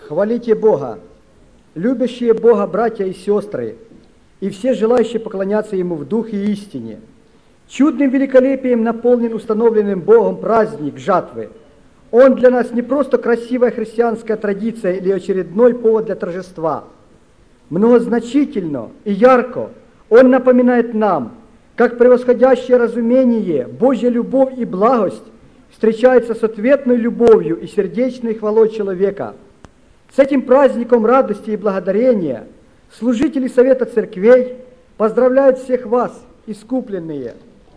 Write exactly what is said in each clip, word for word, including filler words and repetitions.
Хвалите Бога, любящие Бога братья и сестры, и все желающие поклоняться Ему в духе и истине. Чудным великолепием наполнен установленным Богом праздник жатвы. Он для нас не просто красивая христианская традиция или очередной повод для торжества. Многозначительно и ярко он напоминает нам, как превосходящее разумение, Божья любовь и благость встречается с ответной любовью и сердечной хвалой человека. С этим праздником радости и благодарения служители Совета Церквей поздравляют всех вас, искупленные.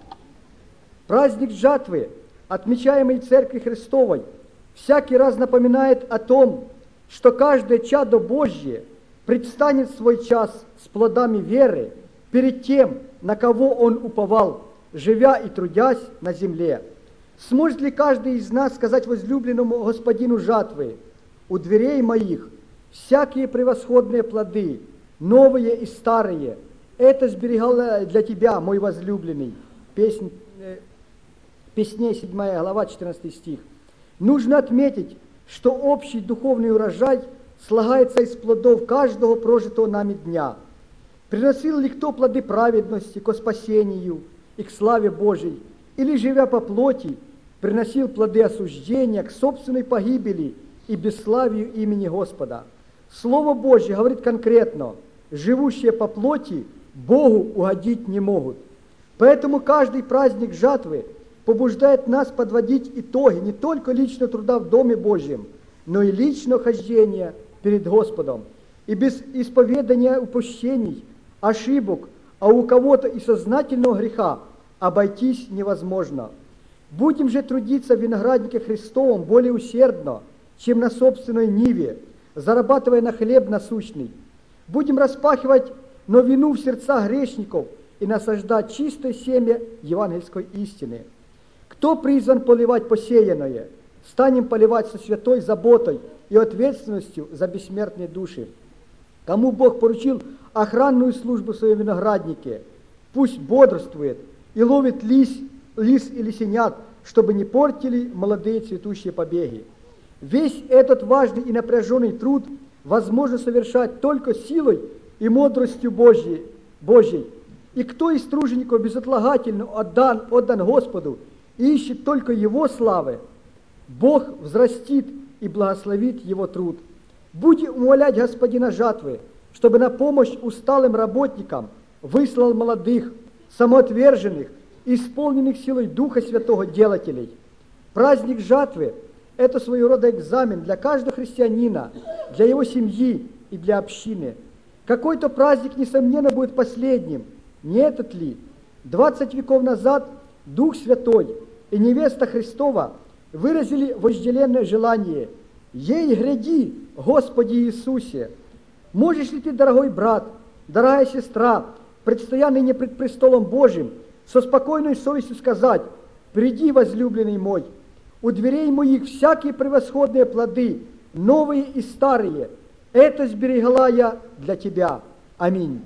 Праздник жатвы, отмечаемый Церкви Христовой, всякий раз напоминает о том, что каждое чадо Божье предстанет в свой час с плодами веры перед тем, на кого он уповал, живя и трудясь на земле. Сможет ли каждый из нас сказать возлюбленному Господину жатвы: «У дверей моих всякие превосходные плоды, новые и старые, это сберегал для тебя, мой возлюбленный». Песнь, э, Песней седьмая глава, четырнадцатый стих. Нужно отметить, что общий духовный урожай слагается из плодов каждого прожитого нами дня. Приносил ли кто плоды праведности ко спасению и к славе Божией, или, живя по плоти, приносил плоды осуждения к собственной погибели и бесславию имени Господа? Слово Божье говорит конкретно: живущие по плоти Богу угодить не могут. Поэтому каждый праздник жатвы побуждает нас подводить итоги не только личного труда в Доме Божьем, но и личного хождения перед Господом. И без исповедания упущений, ошибок, а у кого-то и сознательного греха обойтись невозможно. Будем же трудиться в винограднике Христовом более усердно, чем на собственной ниве, зарабатывая на хлеб насущный. Будем распахивать новину в сердца грешников и насаждать чистое семя евангельской истины. Кто призван поливать посеянное, станем поливать со святой заботой и ответственностью за бессмертные души. Кому Бог поручил охранную службу в своем винограднике, пусть бодрствует и ловит лис, лис и лисенят, чтобы не портили молодые цветущие побеги. Весь этот важный и напряженный труд возможно совершать только силой и мудростью Божьей. Божьей. И кто из тружеников безотлагательно отдан, отдан Господу и ищет только Его славы, Бог взрастит и благословит его труд. Будем умолять Господина жатвы, чтобы на помощь усталым работникам выслал молодых, самоотверженных, исполненных силой Духа Святого делателей. Праздник жатвы – это своего рода экзамен для каждого христианина, для его семьи и для общины. Какой-то праздник, несомненно, будет последним. Не этот ли? Двадцать веков назад Дух Святой и невеста Христова выразили вожделенное желание: «Ей гряди, Господи Иисусе!» Можешь ли ты, дорогой брат, дорогая сестра, предстоя ныне пред престолом Божьим, со спокойной совестью сказать: «Приди, возлюбленный мой, у дверей моих всякие превосходные плоды, новые и старые, это сберегла я для тебя». Аминь.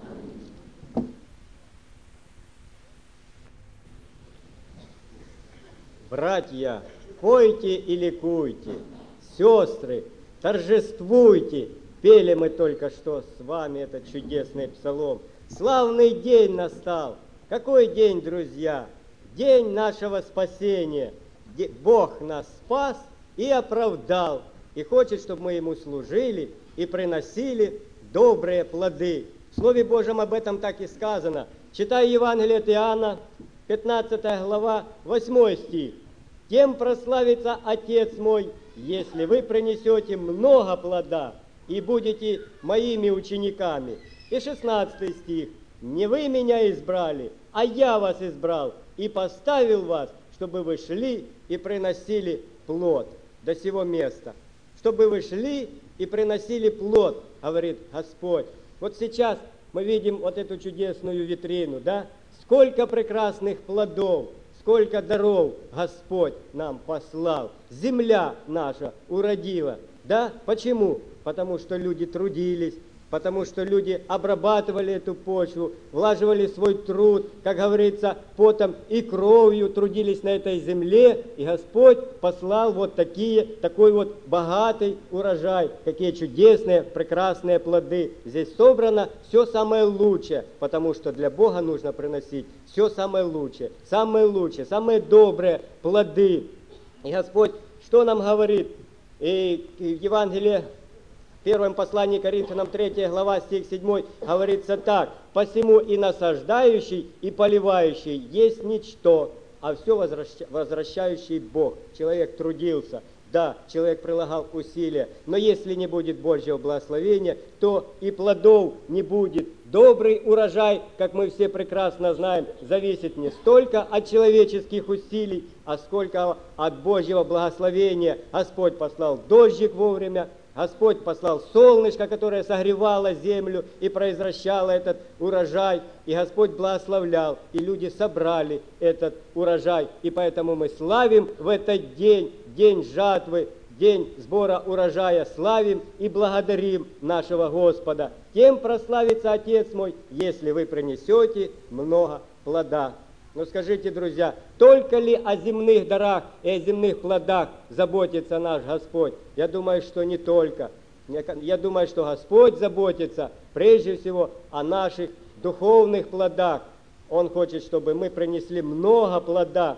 Братья, пойте и ликуйте, сестры, торжествуйте. Пели мы только что с вами этот чудесный псалом. Славный день настал. Какой день, друзья? День нашего спасения. Бог нас спас и оправдал, и хочет, чтобы мы Ему служили и приносили добрые плоды. В Слове Божьем об этом так и сказано. Читай Евангелие от Иоанна, пятнадцатая глава, восьмой стих. «Тем прославится Отец мой, если вы принесете много плода и будете моими учениками». И шестнадцатый стих. «Не вы меня избрали, а я вас избрал и поставил вас, чтобы вы шли и приносили плод». До сего места. Чтобы вы шли и приносили плод, говорит Господь. Вот сейчас мы видим вот эту чудесную витрину, да? Сколько прекрасных плодов, сколько даров Господь нам послал. Земля наша уродила, да? Почему? Потому что люди трудились, потому что люди обрабатывали эту почву, влаживали свой труд, как говорится, потом и кровью трудились на этой земле, и Господь послал вот такие, такой вот богатый урожай, какие чудесные, прекрасные плоды. Здесь собрано все самое лучшее, потому что для Бога нужно приносить все самое лучшее, самое лучшее, самые добрые плоды. И Господь что нам говорит? И в Евангелии, в первом послании Коринфянам, третья глава, стих седьмой, говорится так: «Посему и насаждающий, и поливающий есть ничто, а все возвращающий Бог». Человек трудился, да, человек прилагал усилия, но если не будет Божьего благословения, то и плодов не будет. Добрый урожай, как мы все прекрасно знаем, зависит не столько от человеческих усилий, а сколько от Божьего благословения. Господь послал дождик вовремя, Господь послал солнышко, которое согревало землю и произвращало этот урожай, и Господь благословлял, и люди собрали этот урожай. И поэтому мы славим в этот день, день жатвы, день сбора урожая, славим и благодарим нашего Господа. Тем прославится Отец мой, если вы принесете много плода. Но скажите, друзья, только ли о земных дарах и о земных плодах заботится наш Господь? Я думаю, что не только. Я думаю, что Господь заботится прежде всего о наших духовных плодах. Он хочет, чтобы мы принесли много плода.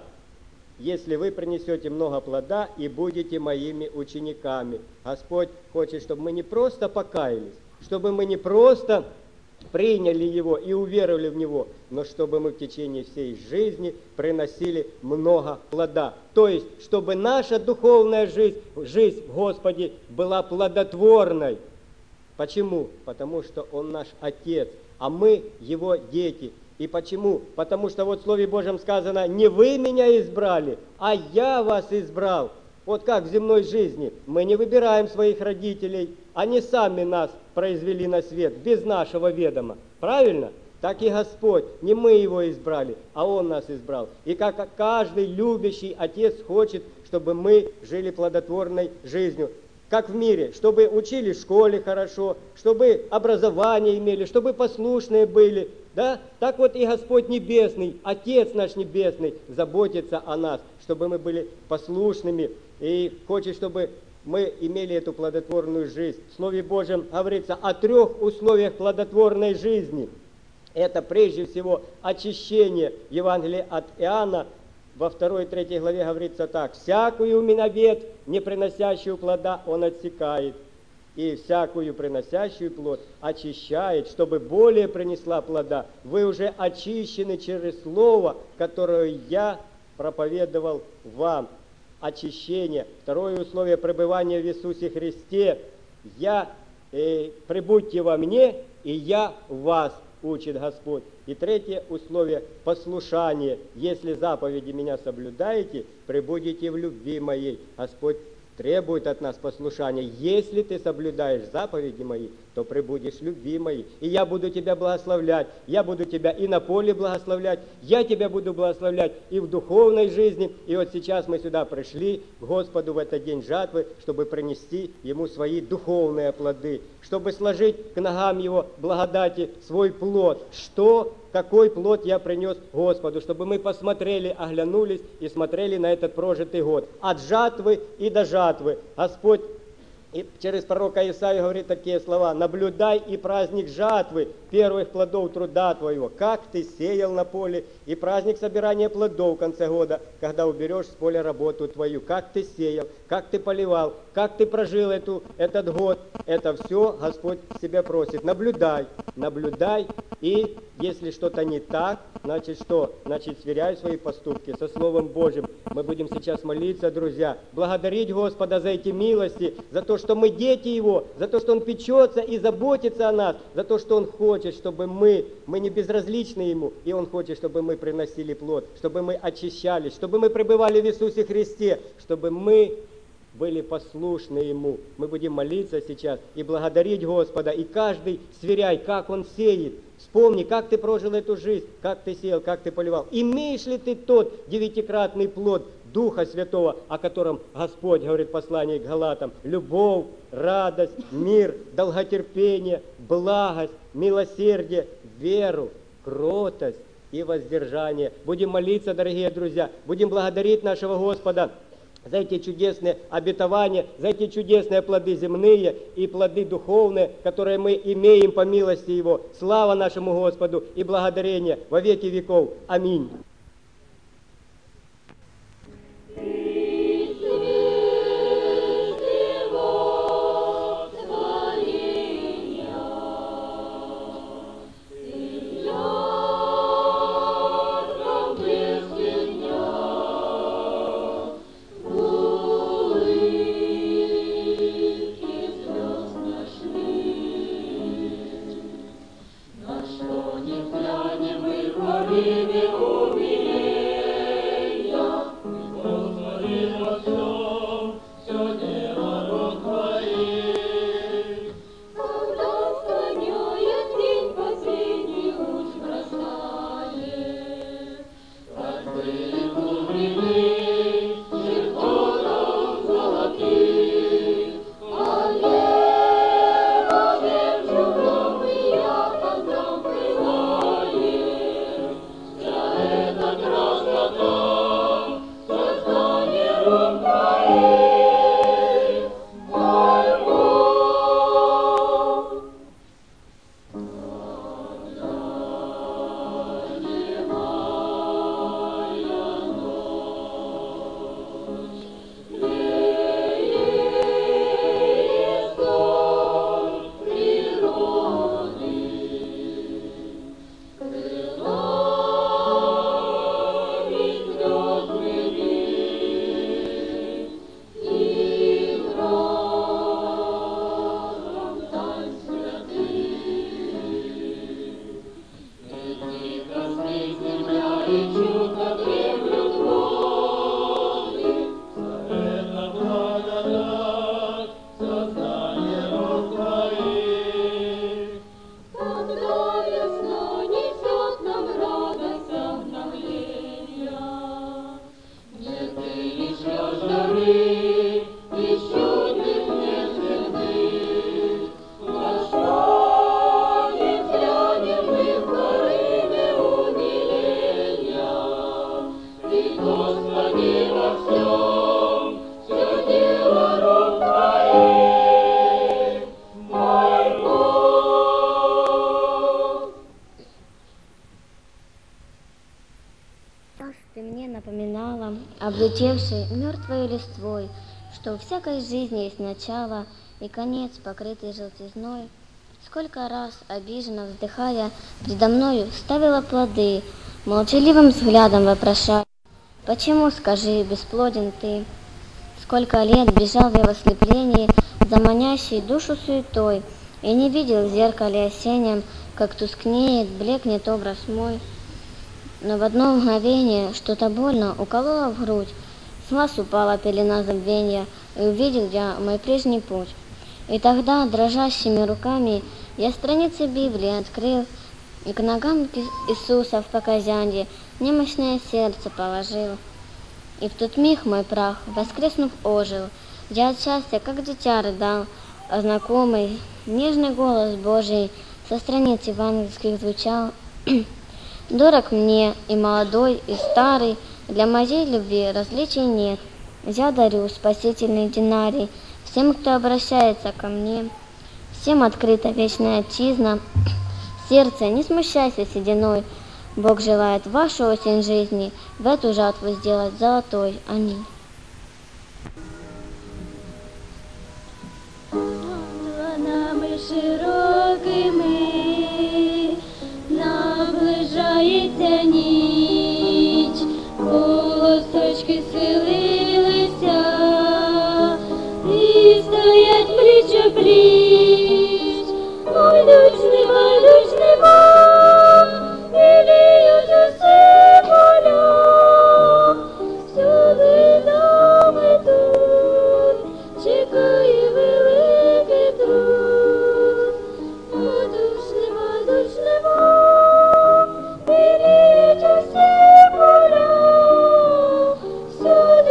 Если вы принесете много плода и будете моими учениками. Господь хочет, чтобы мы не просто покаялись, чтобы мы не просто приняли Его и уверовали в Него, но чтобы мы в течение всей жизни приносили много плода. То есть, чтобы наша духовная жизнь, жизнь в Господе была плодотворной. Почему? Потому что Он наш Отец, а мы Его дети. И почему? Потому что вот в Слове Божьем сказано: «Не вы меня избрали, а я вас избрал». Вот как в земной жизни мы не выбираем своих родителей, они сами нас произвели на свет, без нашего ведома. Правильно? Так и Господь, не мы Его избрали, а Он нас избрал. И как каждый любящий Отец хочет, чтобы мы жили плодотворной жизнью. Как в мире, чтобы учили в школе хорошо, чтобы образование имели, чтобы послушные были. Да? Так вот и Господь Небесный, Отец наш Небесный заботится о нас, чтобы мы были послушными. И хочет, чтобы мы имели эту плодотворную жизнь. В Слове Божьем говорится о трех условиях плодотворной жизни. Это прежде всего очищение. В Евангелии от Иоанна во второй и третьей главе говорится так: «Всякую миновет, не приносящую плода, он отсекает, и всякую приносящую плод очищает, чтобы более принесла плода. Вы уже очищены через слово, которое я проповедовал вам». Очищение. Второе условие пребывания в Иисусе Христе. «Я, э, пребудьте во мне, и я в вас», учит Господь. И третье условие – послушание. «Если заповеди меня соблюдаете, пребудете в любви моей». Господь требует от нас послушания. Если ты соблюдаешь заповеди мои, то пребудешь в любви моей. И я буду тебя благословлять. Я буду тебя и на поле благословлять. Я тебя буду благословлять и в духовной жизни. И вот сейчас мы сюда пришли к Господу в этот день жатвы, чтобы принести Ему свои духовные плоды, чтобы сложить к ногам Его благодати свой плод. Что, какой плод я принес Господу, чтобы мы посмотрели, оглянулись и смотрели на этот прожитый год. От жатвы и до жатвы. Господь и через пророка Исаию говорит такие слова: «Наблюдай и праздник жатвы, первых плодов труда твоего, как ты сеял на поле, и праздник собирания плодов в конце года, когда уберешь с поля работу твою, как ты сеял, как ты поливал, как ты прожил эту, этот год». Это все Господь себя просит. Наблюдай, наблюдай, и если что-то не так, значит что? Значит, сверяй свои поступки со Словом Божьим. Мы будем сейчас молиться, друзья, благодарить Господа за эти милости, за то, что мы дети Его, за то, что Он печется и заботится о нас, за то, что Он хочет, чтобы мы, мы не безразличны Ему, и Он хочет, чтобы мы приносили плод, чтобы мы очищались, чтобы мы пребывали в Иисусе Христе, чтобы мы были послушны Ему. Мы будем молиться сейчас и благодарить Господа, и каждый сверяй, как он сеет. Вспомни, как ты прожил эту жизнь, как ты сеял, как ты поливал. Имеешь ли ты тот девятикратный плод Духа Святого, о котором Господь говорит в послании к Галатам. Любовь, радость, мир, долготерпение, благость, милосердие, веру, кротость и воздержание. Будем молиться, дорогие друзья, будем благодарить нашего Господа за эти чудесные обетования, за эти чудесные плоды земные и плоды духовные, которые мы имеем по милости Его. Слава нашему Господу и благодарение во веки веков. Аминь. Облетевший мертвой листвой, что у всякой жизни есть начало и конец, покрытый желтизной. Сколько раз, обиженно вздыхая, предо мною ставила плоды, молчаливым взглядом вопрошая: почему, скажи, бесплоден ты? Сколько лет бежал я в ослеплении за манящей душу суетой и не видел в зеркале осеннем, как тускнеет, блекнет образ мой. Но в одно мгновение что-то больно укололо в грудь, с глаз упала пелена забвенья, и увидел я мой прежний путь. И тогда дрожащими руками я страницы Библии открыл и к ногам Иисуса в показанье немощное сердце положил. И в тот миг мой прах, воскреснув, ожил. Я от счастья, как дитя, рыдал, а знакомый, нежный голос Божий со страниц евангельских звучал. Дорог мне и молодой, и старый, для моей любви различий нет. Я дарю спасительный динарий всем, кто обращается ко мне. Всем открыта вечная отчизна. Сердце, не смущайся сединой. Бог желает вашу осень жизни в эту жатву сделать золотой. Аминь. Планами широкими наближається ніч, полосочки схилилися і стоять пліч-о-пліч. Ой, йдуть жнива, йдуть жнива, і ліють усе поля, всюди нами тут чекає великий труд. Йдуть жнива, йдуть жнива, і ліють усе поля, всюди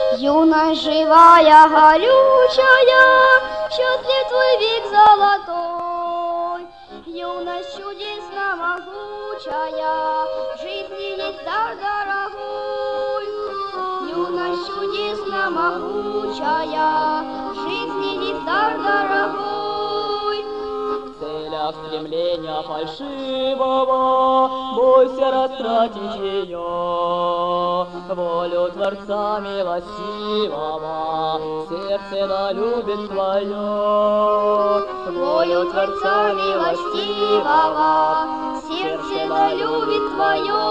Юность живая, горючая, счастлив твой век золотой. Юность чудесно могучая, жизни есть дар дорогой. Юность чудесно могучая, жизни есть дар дорогой. В целях стремления фальшивого бойся растратить ее. Волю Творца милостивого сердце да любит твое. Волю Творца милостивого сердце да любит твое.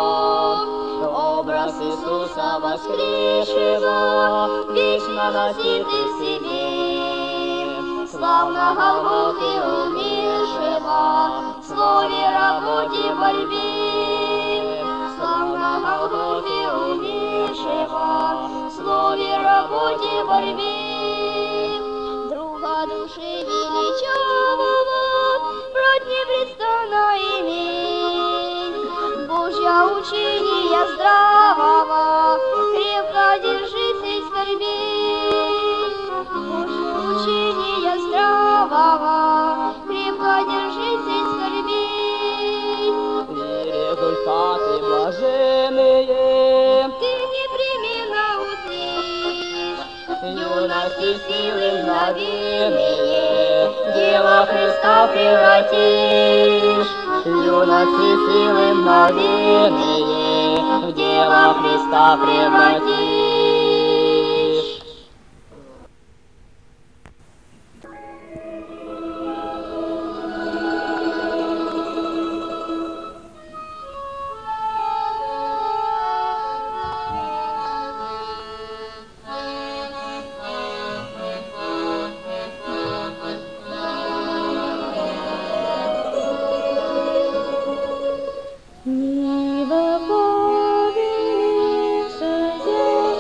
Образ Иисуса воскресшего вечно носит ты в себе. Славно Голгофе умершего в слове, работе, борьбе. Славно Голгофе умершего в слове, работе, борьбе. Друга души величавого брать непрестанно иметь. Божья учения здравого крепко держись в скорби. Божье учения здравого крепко держись в скорби. И результаты блаженные Ты непременно узришь. юность и силы мгновенные в дело Христа превратишь. Юность и силы мгновенные в дело Христа превратишь. Нива повелившая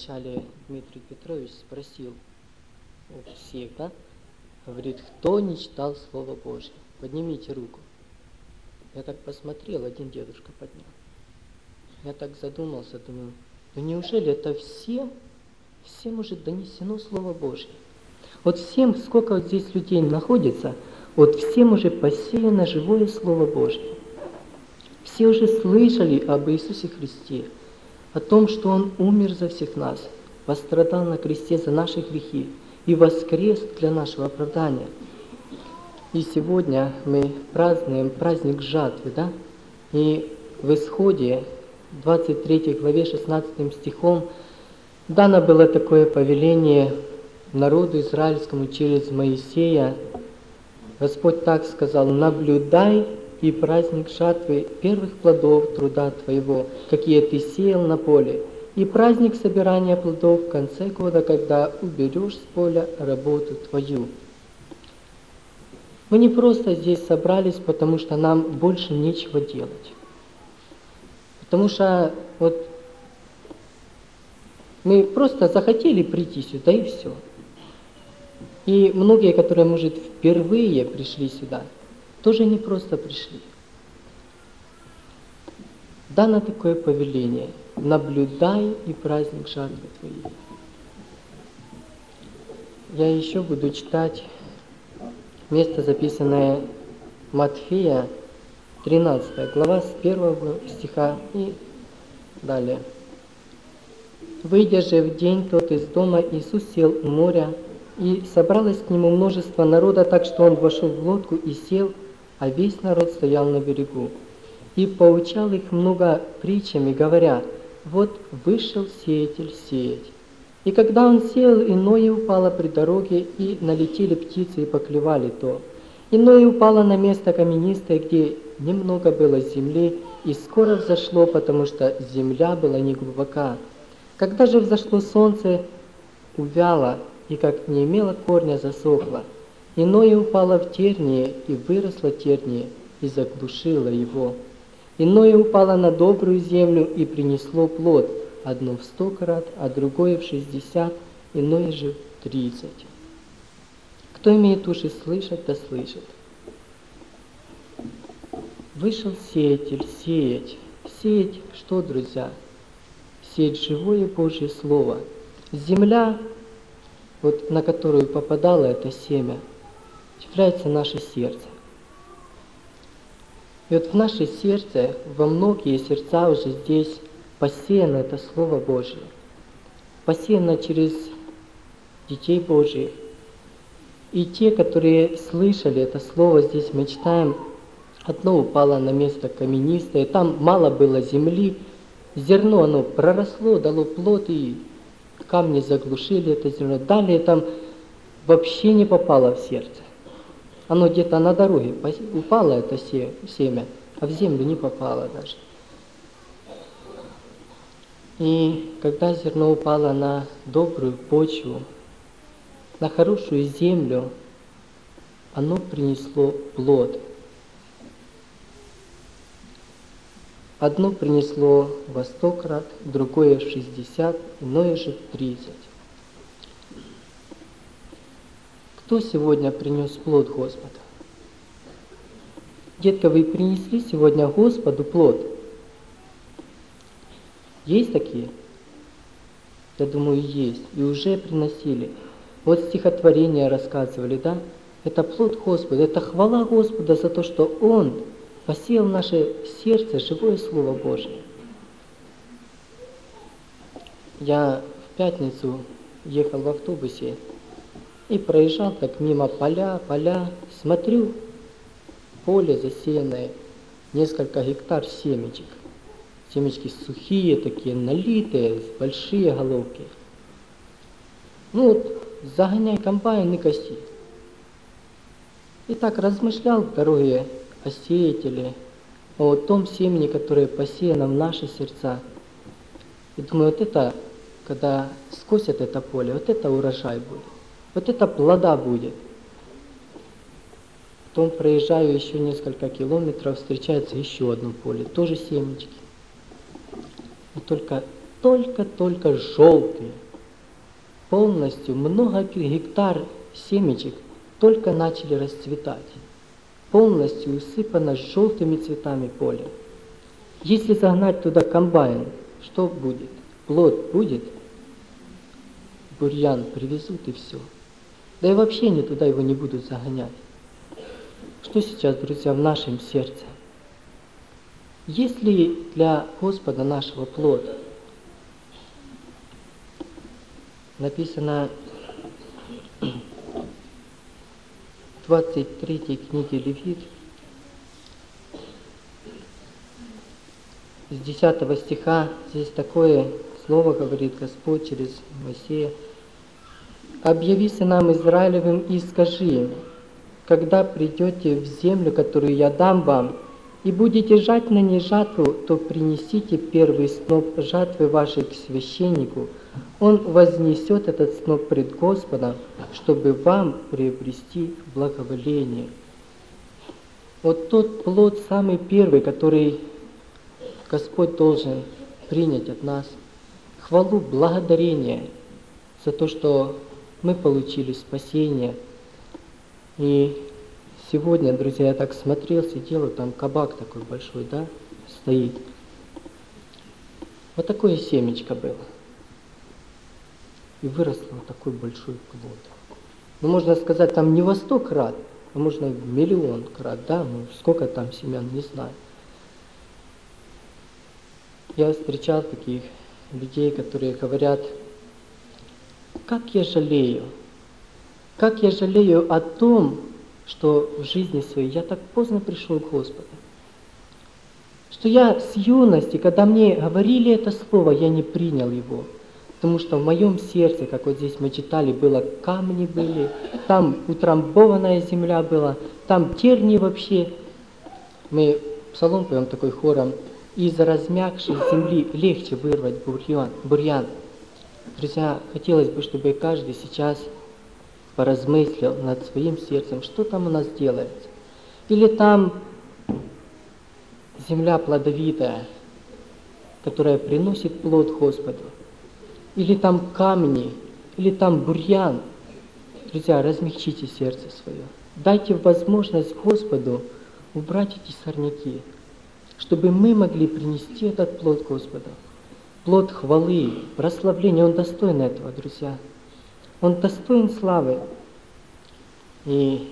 начале Дмитрий Петрович спросил у всех, да? Говорит, кто не читал Слово Божье? Поднимите руку. Я так посмотрел, один дедушка поднял. Я так задумался, думаю, ну неужели это всем, всем уже донесено Слово Божье? Вот всем, сколько вот здесь людей находится, вот всем уже посеяно живое Слово Божье. Все уже слышали об Иисусе Христе, о том, что Он умер за всех нас, пострадал на кресте за наши грехи и воскрес для нашего оправдания. И сегодня мы празднуем праздник жатвы, да? И в Исходе, двадцать третьей главе, шестнадцатым стихом, дано было такое повеление народу израильскому через Моисея. Господь так сказал: «Наблюдай и праздник жатвы первых плодов труда твоего, какие ты сеял на поле, и праздник собирания плодов в конце года, когда уберешь с поля работу твою». Мы не просто здесь собрались, потому что нам больше нечего делать. Потому что вот мы просто захотели прийти сюда, и все. И многие, которые, может, впервые пришли сюда, тоже не просто пришли. Дано такое повеление: наблюдай и праздник жатвы твоей. Я еще буду читать место, записанное Матфея, тринадцатая глава, с первого стиха и далее. «Выйдя же в день тот из дома, Иисус сел у моря, и собралось к нему множество народа, так что он вошел в лодку и сел, а весь народ стоял на берегу. И поучал их много притчами, говоря: вот вышел сеятель сеять. И когда он сеял, иное упало при дороге, и налетели птицы и поклевали то. Иное упало на место каменистое, где немного было земли, и скоро взошло, потому что земля была неглубока. Когда же взошло солнце, увяло, и как не имело корня, засохло. Иное упало в тернии, и выросло терние, и заглушило его. Иное упало на добрую землю, и принесло плод, одно в сто крат, а другое в шестьдесят, иное же в тридцать. Кто имеет уши слышать, да слышит. Вышел сеятель сеять. Сеять что, друзья? Сеять живое Божье Слово. Земля, вот на которую попадало это семя, является наше сердце. И вот в наше сердце, во многие сердца уже здесь посеяно это Слово Божье. Посеяно через детей Божьих. И те, которые слышали это Слово, здесь мы читаем, одно упало на место каменистое, там мало было земли, зерно оно проросло, дало плод, и камни заглушили это зерно. Далее там вообще не попало в сердце. Оно где-то на дороге упало, это семя, а в землю не попало даже. И когда зерно упало на добрую почву, на хорошую землю, оно принесло плод. Одно принесло во сто крат, другое в шестьдесят, иное же в тридцать. Кто сегодня принес плод Господа? Детка, вы принесли сегодня Господу плод? Есть такие? Я думаю, есть. И уже приносили. Вот стихотворение рассказывали, да? Это плод Господа, это хвала Господа за то, что Он посеял в наше сердце живое Слово Божие. Я в пятницу ехал в автобусе и проезжал так мимо поля, поля, смотрю, поле засеянное, несколько гектар семечек. Семечки сухие такие, налитые, большие головки. Ну вот, загоняй комбайн и коси. И так размышлял в дороге о сеятеле, о том семени, которое посеяно в наши сердца. И думаю, вот это, когда скосят это поле, вот это урожай будет, вот это плода будет. Потом проезжаю еще несколько километров, встречается еще одно поле, тоже семечки. И только только-только желтые. Полностью много гектар семечек только начали расцветать. Полностью усыпано желтыми цветами поле. Если загнать туда комбайн, что будет? Плод будет? Бурьян привезут и все. Да и вообще они туда его не будут загонять. Что сейчас, друзья, в нашем сердце? Есть ли для Господа нашего плод? Написано в двадцать третьей книге Левит, с десятого стиха, здесь такое слово говорит Господь через Моисея. «Объяви сынам Израилевым и скажи им, когда придете в землю, которую я дам вам, и будете жать на ней жатву, то принесите первый сноп жатвы вашей к священнику. Он вознесет этот сноп пред Господом, чтобы вам приобрести благоволение». Вот тот плод самый первый, который Господь должен принять от нас. Хвалу, благодарение за то, что мы получили спасение. И сегодня, друзья, я так смотрел, сидел, там кабак такой большой, да, стоит. Вот такое семечко было. И выросло вот такой большой плод. Ну, можно сказать, там не во сто крат, а можно в миллион крат, да, ну, сколько там семян, не знаю. Я встречал таких людей, которые говорят: как я жалею, как я жалею о том, что в жизни своей я так поздно пришел к Господу. Что я с юности, когда мне говорили это слово, я не принял его. Потому что в моем сердце, как вот здесь мы читали, было камни были, там утрамбованная земля была, там тернии вообще. Мы псалом поем такой хором: из размягшей земли легче вырвать бурьян. бурьян. Друзья, хотелось бы, чтобы каждый сейчас поразмыслил над своим сердцем, что там у нас делается. Или там земля плодовитая, которая приносит плод Господу. Или там камни, или там бурьян. Друзья, размягчите сердце свое. Дайте возможность Господу убрать эти сорняки, чтобы мы могли принести этот плод Господу. Плод хвалы, прославления. Он достоин этого, друзья. Он достоин славы. И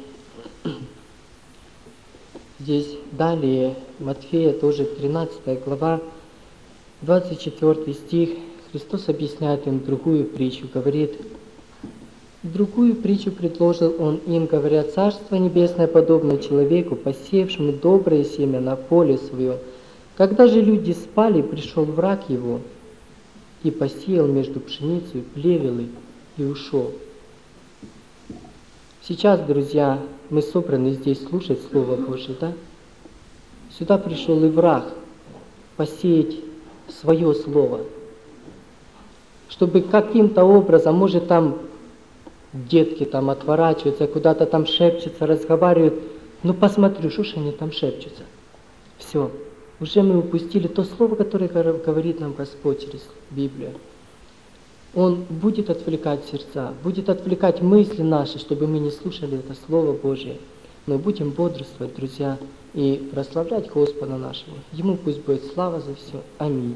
здесь далее, Матфея, тоже тринадцатая глава, двадцать четвёртый стих, Христос объясняет им другую притчу, говорит: другую притчу предложил Он им, говоря: «Царство небесное подобно человеку, посеявшему доброе семя на поле свое. Когда же люди спали, пришел враг его и посеял между пшеницей плевелы и ушел». Сейчас, друзья, мы собраны здесь слушать Слово Божие, да? Сюда пришел и враг посеять свое Слово, чтобы каким-то образом, может, там детки там отворачиваются, куда-то там шепчутся, разговаривают. Ну, посмотрю, что ж они там шепчутся. Все. Уже мы упустили то слово, которое говорит нам Господь через Библию. Он будет отвлекать сердца, будет отвлекать мысли наши, чтобы мы не слушали это Слово Божие. Но будем бодрствовать, друзья, и прославлять Господа нашего. Ему пусть будет слава за все. Аминь.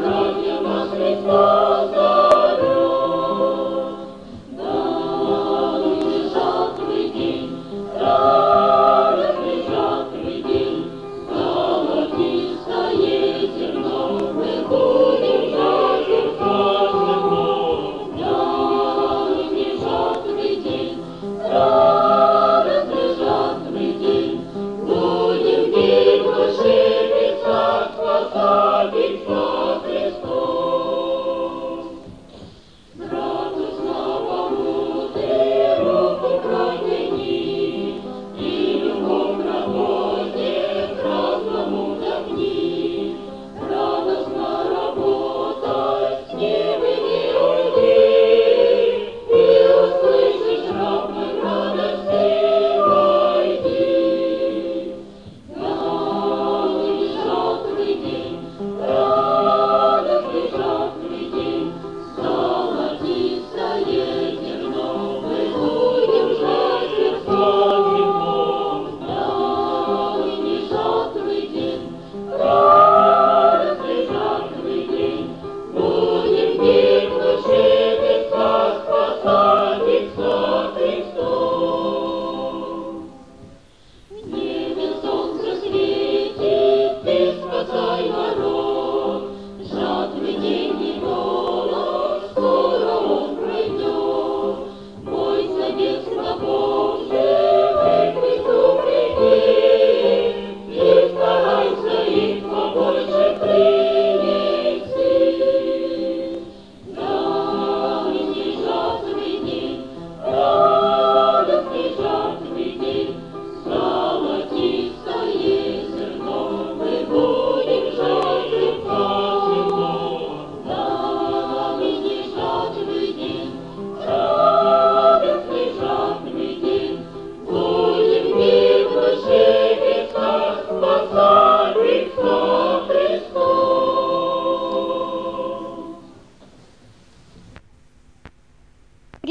Христос зовет, да.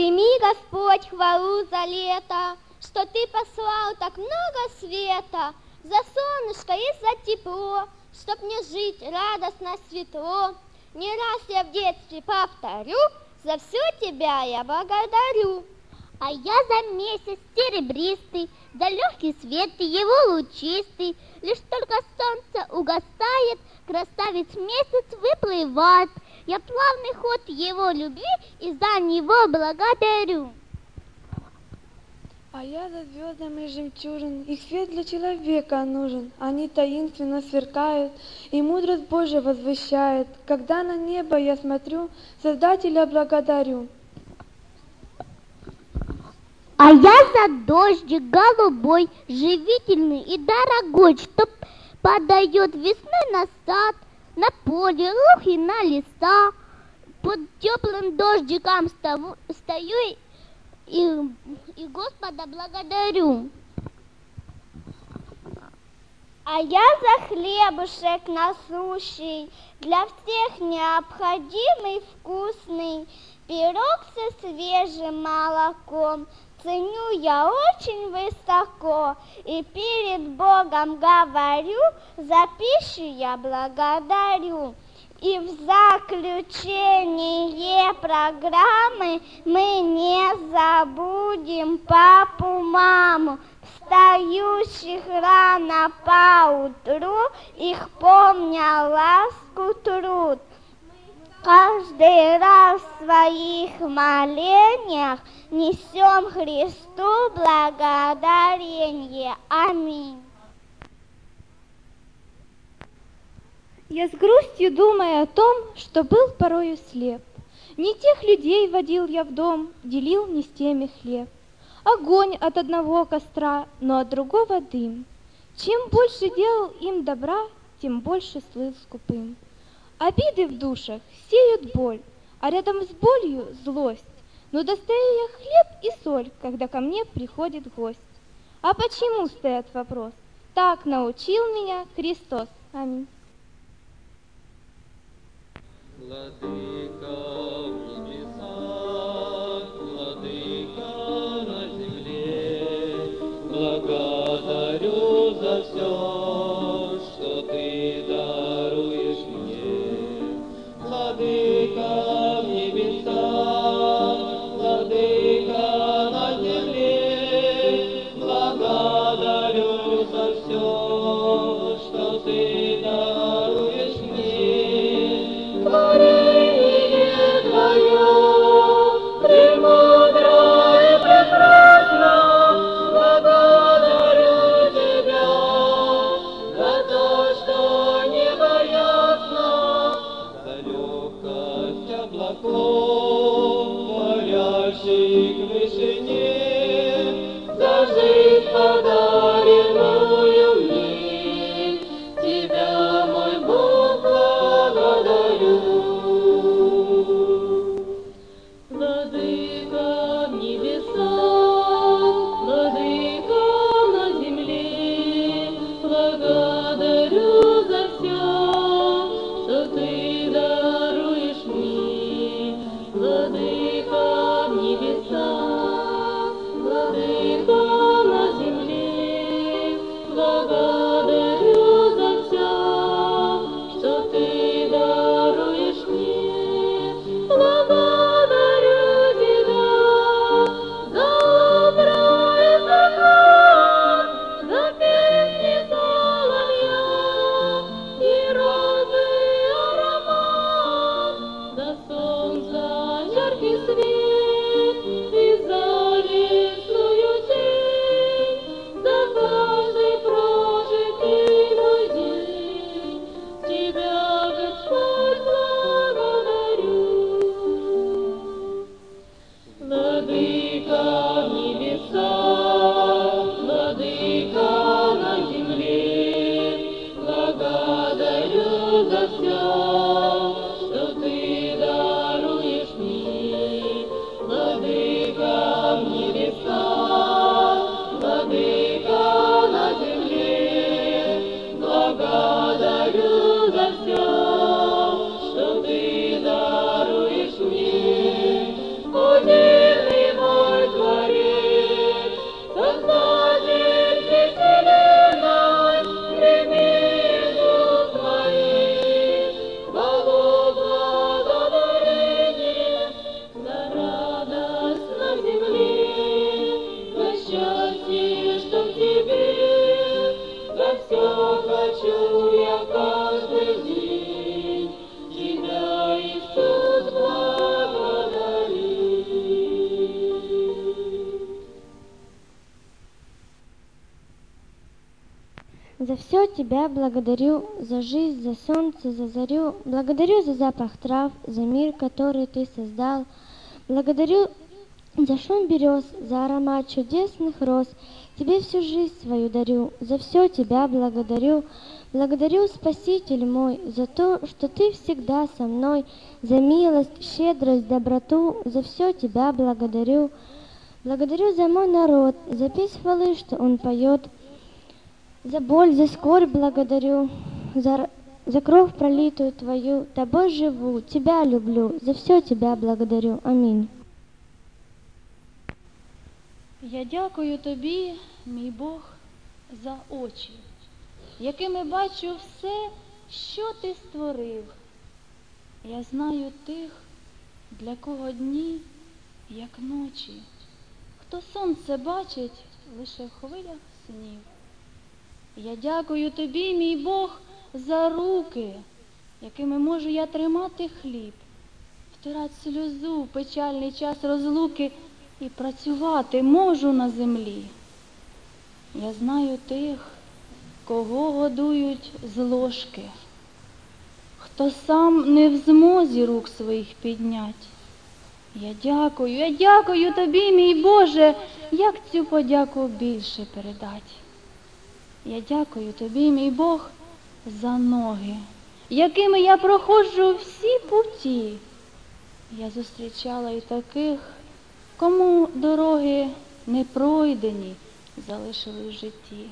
Прими, Господь, хвалу за лето, что Ты послал так много света, за солнышко и за тепло, чтоб мне жить радостно, светло. Не раз я в детстве повторю, за все Тебя я благодарю. А я за месяц серебристый, за легкий свет его лучистый. Лишь только солнце угасает, красавец месяц выплывает. Я плавный ход его любви и за него благодарю. А я за звездами жемчужин, их свет для человека нужен. Они таинственно сверкают, и мудрость Божия возвещает. Когда на небо я смотрю, Создателя благодарю. А я за дождик голубой, живительный и дорогой, что подает весной на сад, на поле, луг и на леса. Под теплым дождиком стою и, и Господа благодарю. А я за хлебушек насущий, для всех необходимый, вкусный, пирог со свежим молоком ценю я очень высоко, и перед Богом говорю, за пищу я благодарю. И в заключение программы мы не забудем папу, маму, встающих рано поутру, их помня ласку, труд. Каждый раз в своих молениях несем Христу благодарение. Аминь. Я с грустью думаю о том, что был порою слеп. Не тех людей водил я в дом, делил не с теми хлеб. Огонь от одного костра, но от другого дым. Чем больше делал им добра, тем больше слыл скупым. Обиды в душах сеют боль, а рядом с болью злость. Но достаю я хлеб и соль, когда ко мне приходит гость. А почему, стоит вопрос? Так научил меня Христос. Аминь. Владыка в небесах, Владыка на земле, благодарю за все, что Ты даруешь мне. Владыка в небесах, Владыка на земле, благодарю за все, что Ты даруешь мне. Творение Твое премудро и прекрасно, благодарю Тебя за то, что небо ясно, за легкость облаков, парящих в вышине, за жизнь подаренную мне. Тебя, мой Бог, благодарю. Владыка в небесах, Владыка на земле, благодарю за все, что Ты даруешь мне. Владыка в небесах, Владыка на земле, благодарю за все, что Ты даруешь мне. Благодарю Тебя за добро и закон, за песни соловья и розы аромат, за солнце яркий свет и за лесную тень, за каждый прожитый мой день. Тебя, Господь, благодарю. Владыка в небесах, Владыка на земле, благодарю за все, что Ты даруешь мне. Владыка в небесах, Владыка на земле, благодарю за все, что Ты даруешь мне. Удивительный все тебя благодарю, за жизнь, за солнце, за зарю. Благодарю за запах трав, за мир, который ты создал. Благодарю за шум берез, за аромат чудесных роз. Тебе всю жизнь свою дарю, за все тебя благодарю. Благодарю, Спаситель мой, за то, что ты всегда со мной, за милость, щедрость, доброту, за все тебя благодарю. Благодарю за мой народ, за песнь хвалы, что он поет, за боль, за скорбь благодарю, за, за кровь пролитую твою, тобой живу, тебя люблю, за все тебя благодарю. Амінь. Я дякую тобі, мій Бог, за очі, якими бачу все, що ти створив. Я знаю тих, для кого дні, як ночі, хто сонце бачить лише в хвилях снів. Я дякую тобі, мій Бог, за руки, якими можу я тримати хліб, втирати сльозу в печальний час розлуки і працювати можу на землі. Я знаю тих, кого годують з ложки, хто сам не в змозі рук своїх піднять. Я дякую, я дякую тобі, мій Боже, як цю подяку більше передать. Я дякую тобі, мій Бог, за ноги, якими я проходжу всі путі. Я зустрічала і таких, кому дороги не пройдені залишили в житті.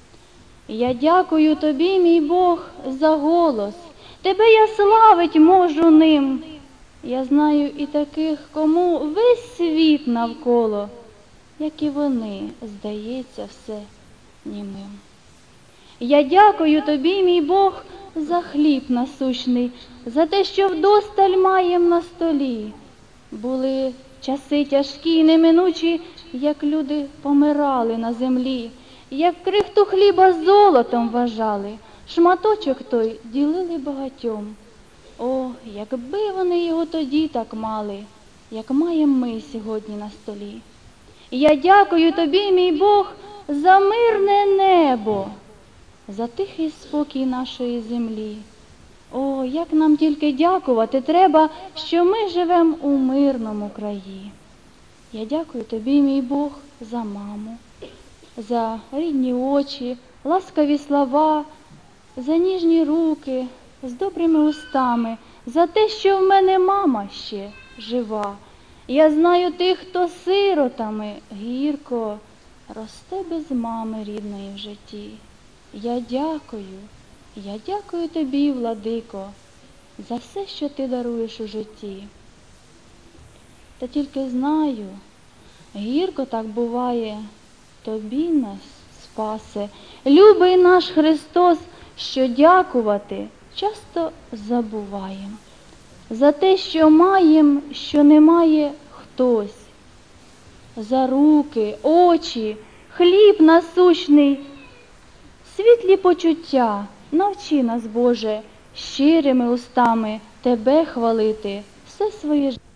Я дякую тобі, мій Бог, за голос, тебе я славить можу ним. Я знаю і таких, кому весь світ навколо, як і вони, здається, все німим. Я дякую тобі, мій Бог, за хліб насущний, за те, що вдосталь маєм на столі. Були часи тяжкі й неминучі, як люди помирали на землі, як крихту хліба золотом вважали, шматочок той ділили багатьом. О, якби вони його тоді так мали, як маємо ми сьогодні на столі. Я дякую тобі, мій Бог, за мирне небо, за тихий спокій нашої землі. О, як нам тільки дякувати треба, що ми живемо у мирному краї. Я дякую тобі, мій Бог, за маму, за рідні очі, ласкаві слова, за ніжні руки, з добрими устами, за те, що в мене мама ще жива. Я знаю тих, хто сиротами гірко росте без мами рідної в житті. Я дякую, я дякую тобі, владико, за все, що ти даруєш у житті. Та тільки знаю, гірко так буває, тобі нас спасе, любий наш Христос, що дякувати часто забуваєм. За те, що маєм, що не має хтось. За руки, очі, хліб насущний, світлі почуття, навчи нас, Боже, щирими устами тебе хвалити все своє життя.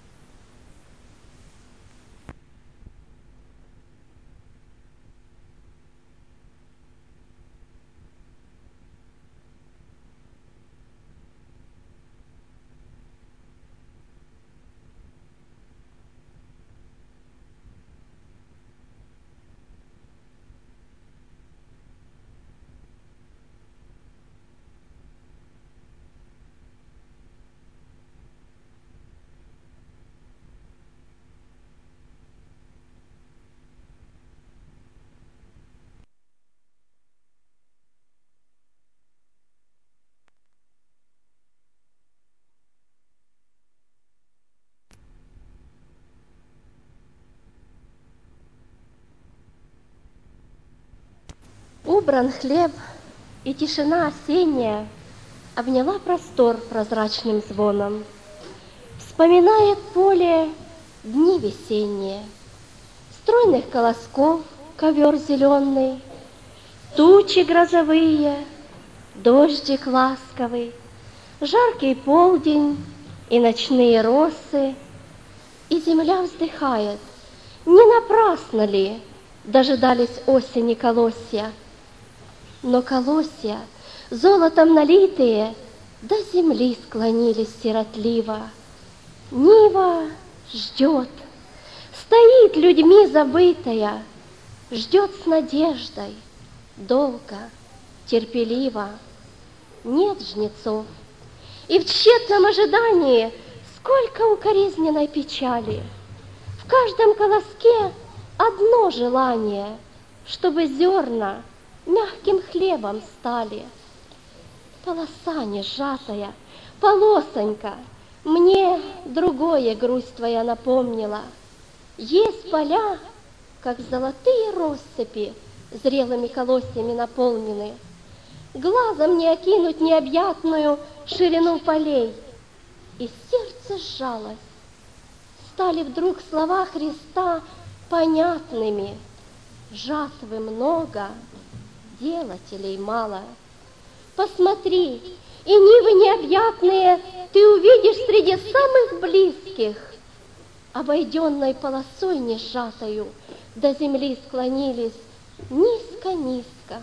Убран хлеб, и тишина осенняя обняла простор прозрачным звоном. Вспоминает поле дни весенние, стройных колосков ковер зеленый, тучи грозовые, дождик ласковый, жаркий полдень и ночные росы. И земля вздыхает, не напрасно ли дожидались осени колосья. Но колосья, золотом налитые, до земли склонились сиротливо. Нива ждет, стоит людьми забытая, ждет с надеждой, долго, терпеливо. Нет жнецов, и в тщетном ожидании сколько укоризненной печали. В каждом колоске одно желание, чтобы зерна мягким хлебом стали. Полоса не сжатая, полосонька, мне другое грусть твоя напомнила. Есть поля, как золотые россыпи, зрелыми колосьями наполнены. Глазом не окинуть необъятную ширину полей. И сердце сжалось. Стали вдруг слова Христа понятными. Жатвы много, делателей мало. Посмотри, и нивы необъятные ты увидишь среди самых близких. Обойденной полосой не сжатою до земли склонились низко-низко.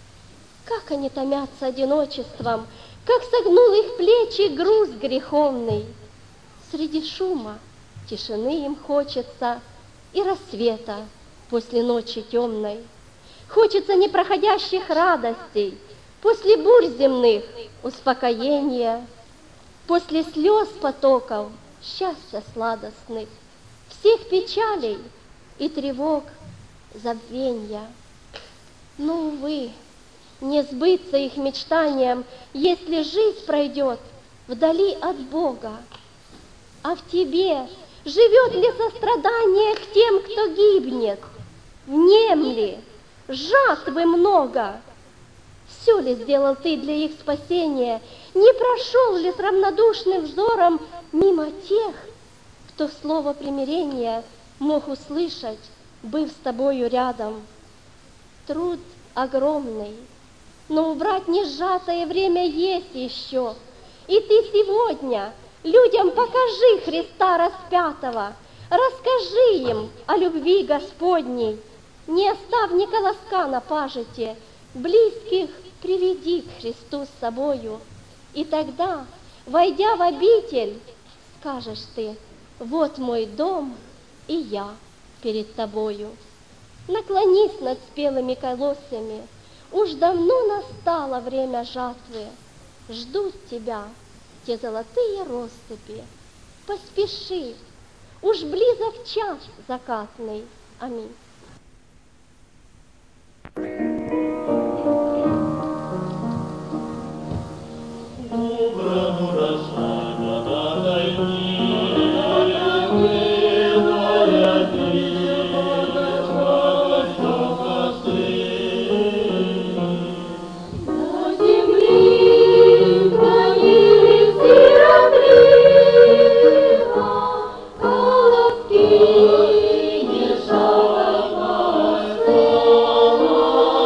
Как они томятся одиночеством, как согнул их плечи груз греховный. Среди шума тишины им хочется и рассвета после ночи темной. Хочется непроходящих радостей, после бурь земных успокоения, после слез потоков счастья сладостных, всех печалей и тревог забвенья. Но, увы, не сбыться их мечтаниям, если жизнь пройдет вдали от Бога. А в тебе живет ли сострадание к тем, кто гибнет? Внемли, жатвы много. Все ли сделал ты для их спасения? Не прошел ли с равнодушным взором мимо тех, кто слово примирения мог услышать, быв с тобою рядом? Труд огромный, но убрать несжатое время есть еще. И ты сегодня людям покажи Христа распятого, расскажи им о любви Господней. Не оставь ни колоска на пажите, близких приведи к Христу с собою. И тогда, войдя в обитель, скажешь ты: вот мой дом, и я перед тобою. Наклонись над спелыми колосьями, уж давно настало время жатвы. Ждут тебя те золотые россыпи. Поспеши, уж близок час закатный. Аминь. Колоски не жалко.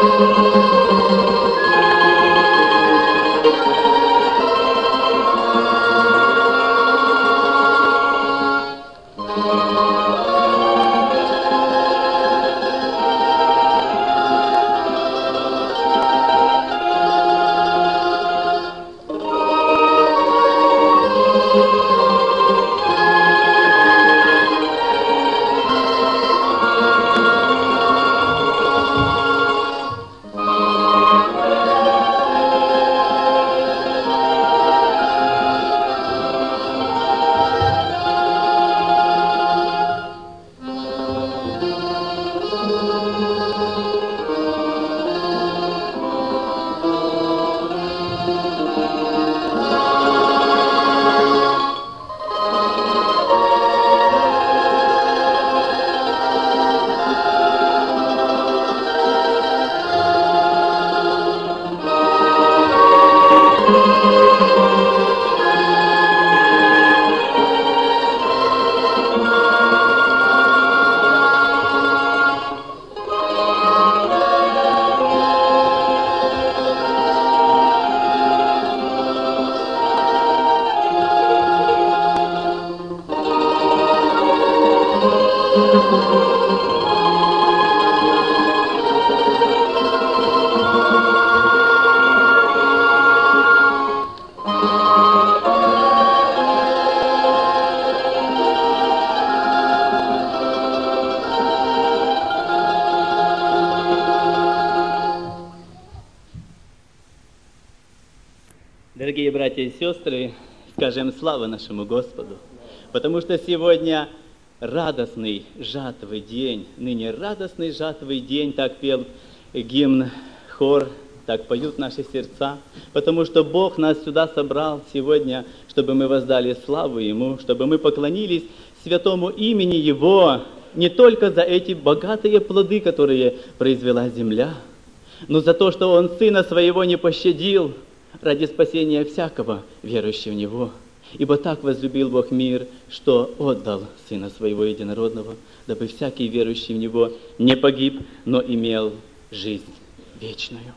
Дорогие братья и сестры, скажем слава нашему Господу, потому что сегодня радостный жатвый день, ныне радостный жатвый день, так пел гимн хор, так поют наши сердца, потому что Бог нас сюда собрал сегодня, чтобы мы воздали славу Ему, чтобы мы поклонились святому имени Его, не только за эти богатые плоды, которые произвела земля, но за то, что Он Сына Своего не пощадил ради спасения всякого верующего в Него. Ибо так возлюбил Бог мир, что отдал Сына Своего Единородного, дабы всякий верующий в Него не погиб, но имел жизнь вечную.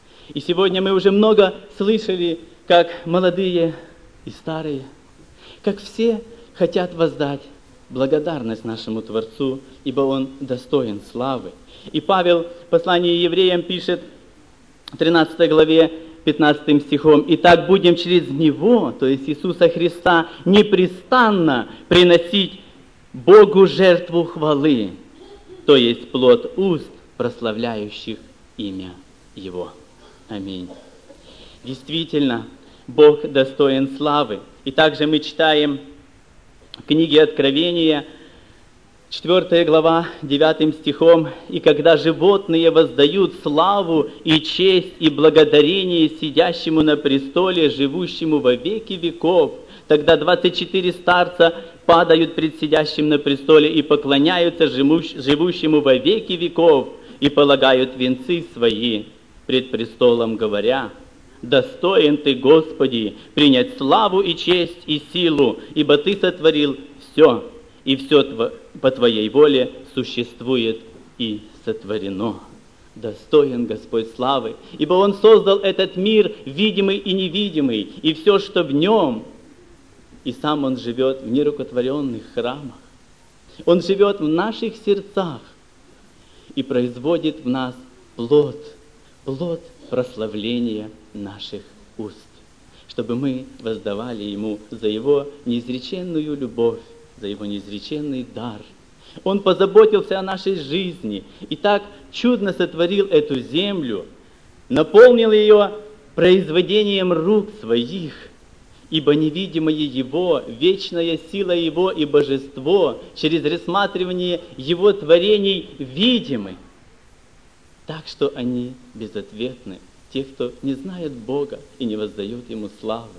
И сегодня мы уже много слышали, как молодые и старые, как все хотят воздать благодарность нашему Творцу, ибо Он достоин славы. И Павел в послании евреям пишет в тринадцатой главе, пятнадцатым стихом: «Итак, будем через Него, то есть Иисуса Христа, непрестанно приносить Богу жертву хвалы, то есть плод уст, прославляющих имя Его». Аминь. Действительно, Бог достоин славы. И также мы читаем в книге Откровения, четвёртая глава, девятым стихом: «И когда животные воздают славу и честь и благодарение сидящему на престоле, живущему во веки веков, тогда двадцать четыре старца падают пред сидящим на престоле и поклоняются живущему во веки веков и полагают венцы свои пред престолом, говоря: достоин Ты, Господи, принять славу и честь и силу, ибо Ты сотворил все, и все по Твоей воле существует и сотворено. Достоин Господь славы, ибо Он создал этот мир, видимый и невидимый, и все, что в нем, и сам Он живет в нерукотворенных храмах. Он живет в наших сердцах и производит в нас плод, плод прославления наших уст, чтобы мы воздавали Ему за Его неизреченную любовь, за Его неизреченный дар. Он позаботился о нашей жизни и так чудно сотворил эту землю, наполнил ее произведением рук Своих, ибо невидимое Его, вечная сила Его и божество через рассматривание Его творений видимы, так что они безответны, те, кто не знает Бога и не воздают Ему славу.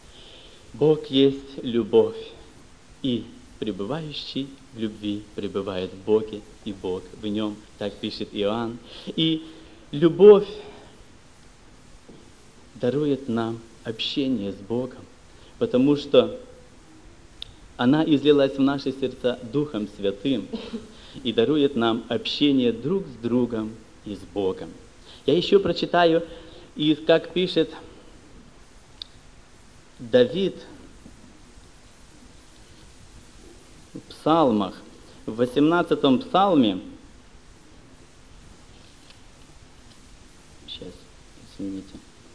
Бог есть любовь, и пребывающий в любви пребывает в Боге, и Бог в нем, так пишет Иоанн. И любовь дарует нам общение с Богом, потому что она излилась в наши сердца Духом Святым и дарует нам общение друг с другом и с Богом. Я еще прочитаю, и как пишет Давид в псалмах, в восемнадцатом псалме, сейчас, извините,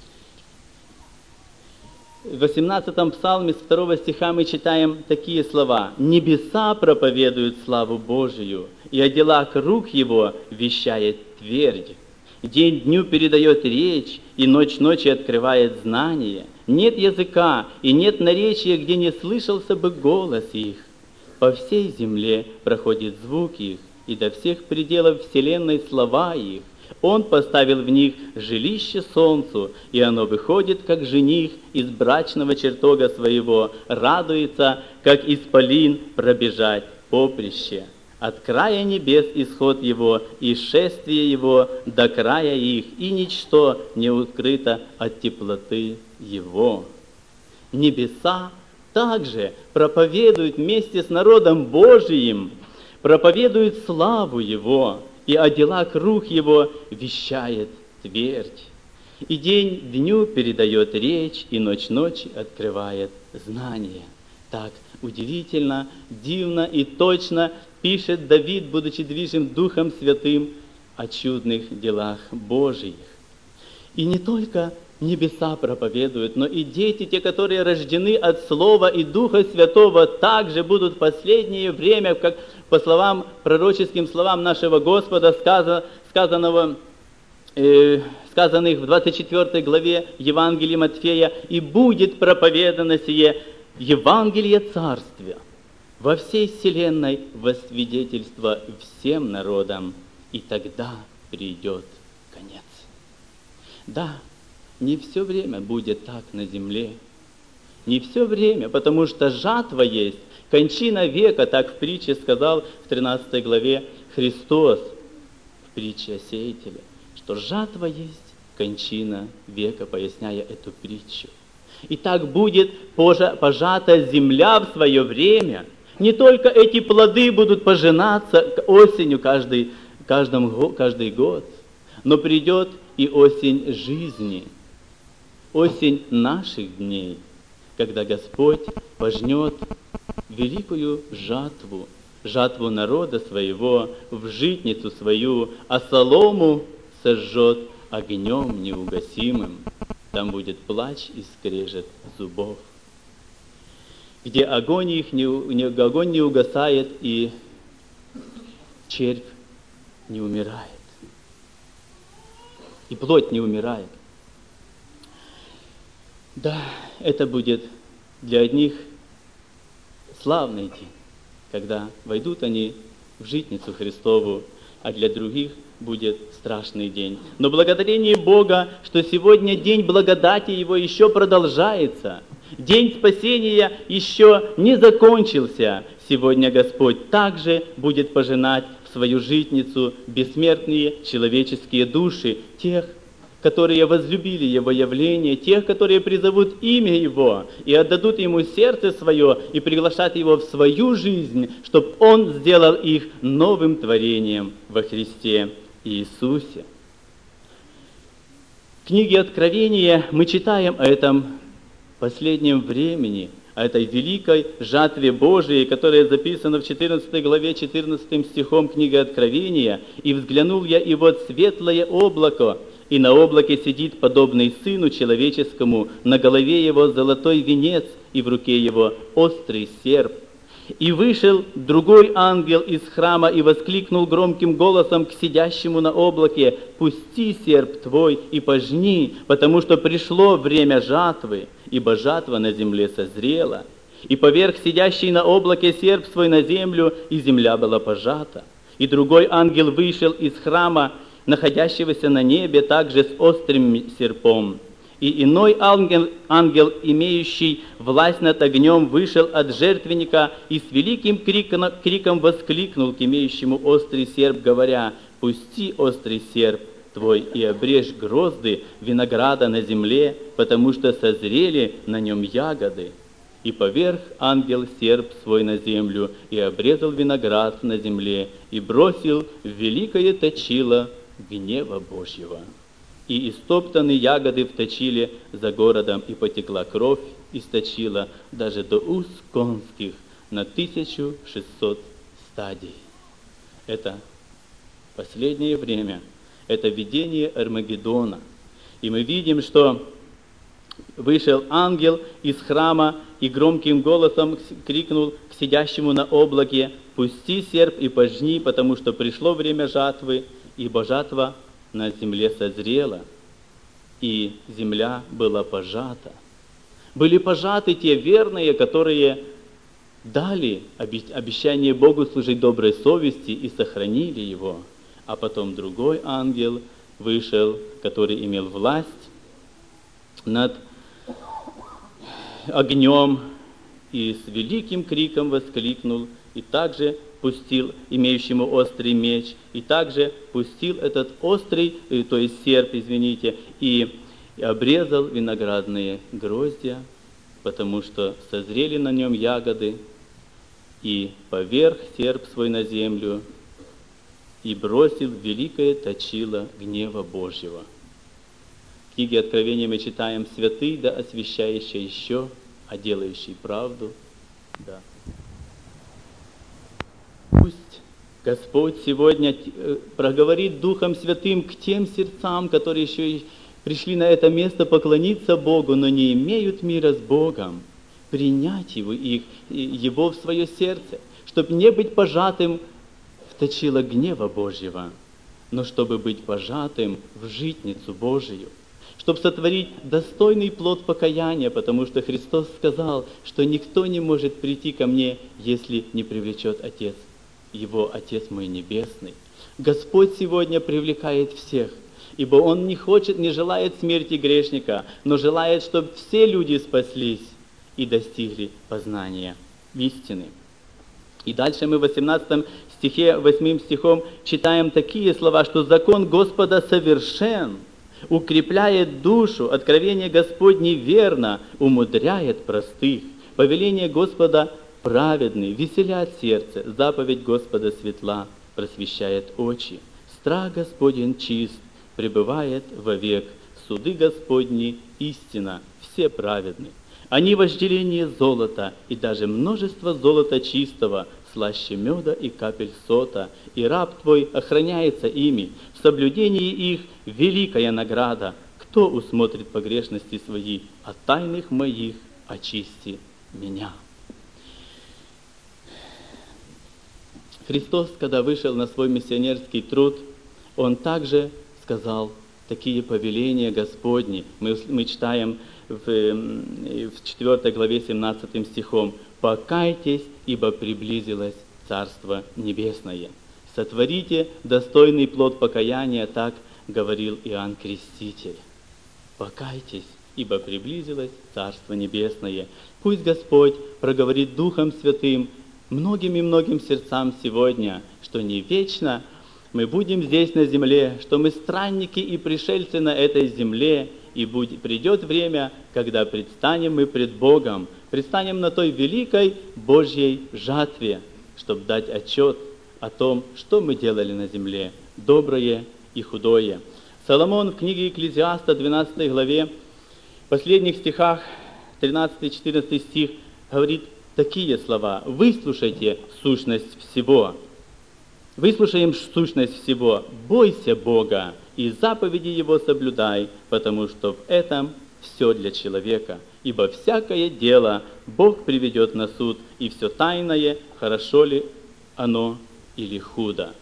в восемнадцатом псалме с второго стиха мы читаем такие слова: «Небеса проповедуют славу Божию, и о делах рук Его вещает твердь. День дню передает речь, и ночь ночи открывает знание. Нет языка, и нет наречия, где не слышался бы голос их. По всей земле проходит звук их, и до всех пределов вселенной слова их. Он поставил в них жилище солнцу, и оно выходит, как жених из брачного чертога своего, радуется, как исполин пробежать поприще. От края небес исход его, и шествие его до края их, и ничто не укрыто от теплоты его». Небеса также проповедуют вместе с народом Божиим, проповедуют славу Его, и о делах рук Его вещает твердь. И день дню передает речь, и ночь ночи открывает знание. Так удивительно, дивно и точно пишет Давид, будучи движим Духом Святым, о чудных делах Божиих. И не только небеса проповедуют, но и дети, те, которые рождены от Слова и Духа Святого, также будут в последнее время, как по словам, пророческим словам нашего Господа, сказанного, э, сказанных в двадцать четвёртой главе Евангелия Матфея: «И будет проповедано сие Евангелие Царствия во всей вселенной во свидетельство всем народам, и тогда придет конец». Да, не все время будет так на земле. Не все время, потому что жатва есть, кончина века, так в притче сказал в тринадцатой главе Христос, в притче о сеятеле, что жатва есть, кончина века, поясняя эту притчу. И так будет пожата земля в свое время. Не только эти плоды будут пожинаться осенью каждый, каждым, каждый год, но придет и осень жизни, осень наших дней, когда Господь пожнет великую жатву, жатву народа своего в житницу свою, а солому сожжет огнем неугасимым. Там будет плач и скрежет зубов, где огонь, их не, не, огонь не угасает и червь не умирает, и плоть не умирает. Да, это будет для одних славный день, когда войдут они в житницу Христову, а для других будет страшный день. Но благодарение Бога, что сегодня день благодати Его еще продолжается, день спасения еще не закончился. Сегодня Господь также будет пожинать в свою житницу бессмертные человеческие души, тех, которые возлюбили Его явление, тех, которые призовут имя Его и отдадут Ему сердце свое и приглашат Его в свою жизнь, чтобы Он сделал их новым творением во Христе Иисусе. В книге Откровения мы читаем о этом последнем времени, о этой великой жатве Божией, которая записана в четырнадцатой главе, четырнадцатым стихом книги Откровения. «И взглянул я, и вот светлое облако, и на облаке сидит подобный Сыну Человеческому, на голове Его золотой венец, и в руке Его острый серп. И вышел другой ангел из храма и воскликнул громким голосом к сидящему на облаке: «Пусти серп твой и пожни, потому что пришло время жатвы, ибо жатва на земле созрела». И поверх сидящий на облаке серп свой на землю, и земля была пожата. И другой ангел вышел из храма, находящегося на небе, также с острым серпом. И иной ангел, ангел, имеющий власть над огнем, вышел от жертвенника и с великим криком, криком воскликнул к имеющему острый серп, говоря: «Пусти острый серп твой и обрежь грозды винограда на земле, потому что созрели на нем ягоды». И поверх ангел серп свой на землю, и обрезал виноград на земле, и бросил в великое точило гнева Божьего. и истоптаны ягоды вточили за городом, и потекла кровь, источила даже до уст конских на тысячу шестьсот стадий. Это последнее время, это видение Армагеддона. И мы видим, что вышел ангел из храма и громким голосом крикнул к сидящему на облаке: «Пусти серп и пожни, потому что пришло время жатвы, ибо жатва на земле созрела». И земля была пожата. Были пожаты те верные, которые дали обещание Богу служить доброй совести и сохранили его. А потом другой ангел вышел, который имел власть над огнем, и с великим криком воскликнул, и также пустил имеющему острый меч, и также пустил этот острый, то есть серп, извините, и обрезал виноградные гроздья, потому что созрели на нем ягоды, и поверг серп свой на землю, и бросил великое точило гнева Божьего. В книге Откровения мы читаем: «Святый да освящающий еще, а делающий правду, да». Пусть Господь сегодня проговорит Духом Святым к тем сердцам, которые еще и пришли на это место поклониться Богу, но не имеют мира с Богом, принять его, их, его в свое сердце, чтобы не быть пожатым в точило гнева Божьего, но чтобы быть пожатым в житницу Божию, чтобы сотворить достойный плод покаяния, потому что Христос сказал, что никто не может прийти ко мне, если не привлечет Отец, Его Отец мой Небесный. Господь сегодня привлекает всех, ибо Он не хочет, не желает смерти грешника, но желает, чтобы все люди спаслись и достигли познания истины. И дальше мы в восемнадцатом стихе, восьмым стихом читаем такие слова, что закон Господа совершен, укрепляет душу, откровение Господне верно, умудряет простых, повеление Господа праведный, веселят сердце, заповедь Господа светла, просвещает очи. Страх Господень чист, пребывает вовек, суды Господни истина, все праведны. Они вожделение золота, и даже множество золота чистого, слаще меда и капель сота, и раб Твой охраняется ими. В соблюдении их великая награда. Кто усмотрит погрешности свои? От тайных моих очисти меня. Христос, когда вышел на свой миссионерский труд, Он также сказал такие повеления Господни. Мы, мы читаем в, в четвёртой главе семнадцатым стихом: «Покайтесь, ибо приблизилось Царство Небесное. Сотворите достойный плод покаяния», так говорил Иоанн Креститель. Покайтесь, ибо приблизилось Царство Небесное. Пусть Господь проговорит Духом Святым многим и многим сердцам сегодня, что не вечно мы будем здесь на земле, что мы странники и пришельцы на этой земле, и будет, придет время, когда предстанем мы пред Богом, предстанем на той великой Божьей жатве, чтобы дать отчет о том, что мы делали на земле, доброе и худое. Соломон в книге Екклезиаста, двенадцатой главе, в последних стихах, тринадцатый-четырнадцатый стих, говорит такие слова: «Выслушайте сущность всего». Выслушаем сущность всего. «Бойся Бога и заповеди Его соблюдай, потому что в этом все для человека. Ибо всякое дело Бог приведет на суд, и все тайное, хорошо ли оно или худо».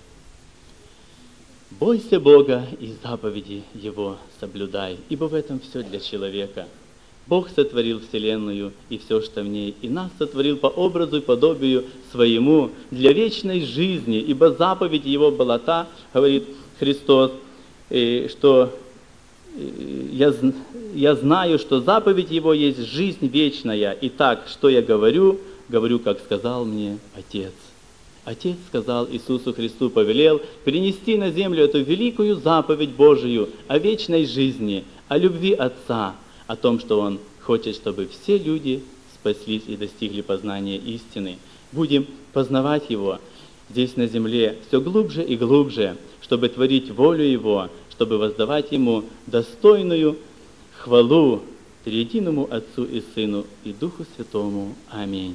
Бойся Бога и заповеди Его соблюдай, ибо в этом все для человека. Бог сотворил вселенную и все, что в ней, и нас сотворил по образу и подобию своему для вечной жизни, ибо заповедь Его была та, говорит Христос, что я, я знаю, что заповедь Его есть жизнь вечная. Итак, что я говорю? Говорю, как сказал мне Отец. Отец сказал Иисусу Христу, повелел принести на землю эту великую заповедь Божию о вечной жизни, о любви Отца, о том, что Он хочет, чтобы все люди спаслись и достигли познания истины. Будем познавать Его здесь на земле все глубже и глубже, чтобы творить волю Его, чтобы воздавать Ему достойную хвалу Триединому Отцу и Сыну и Духу Святому. Аминь.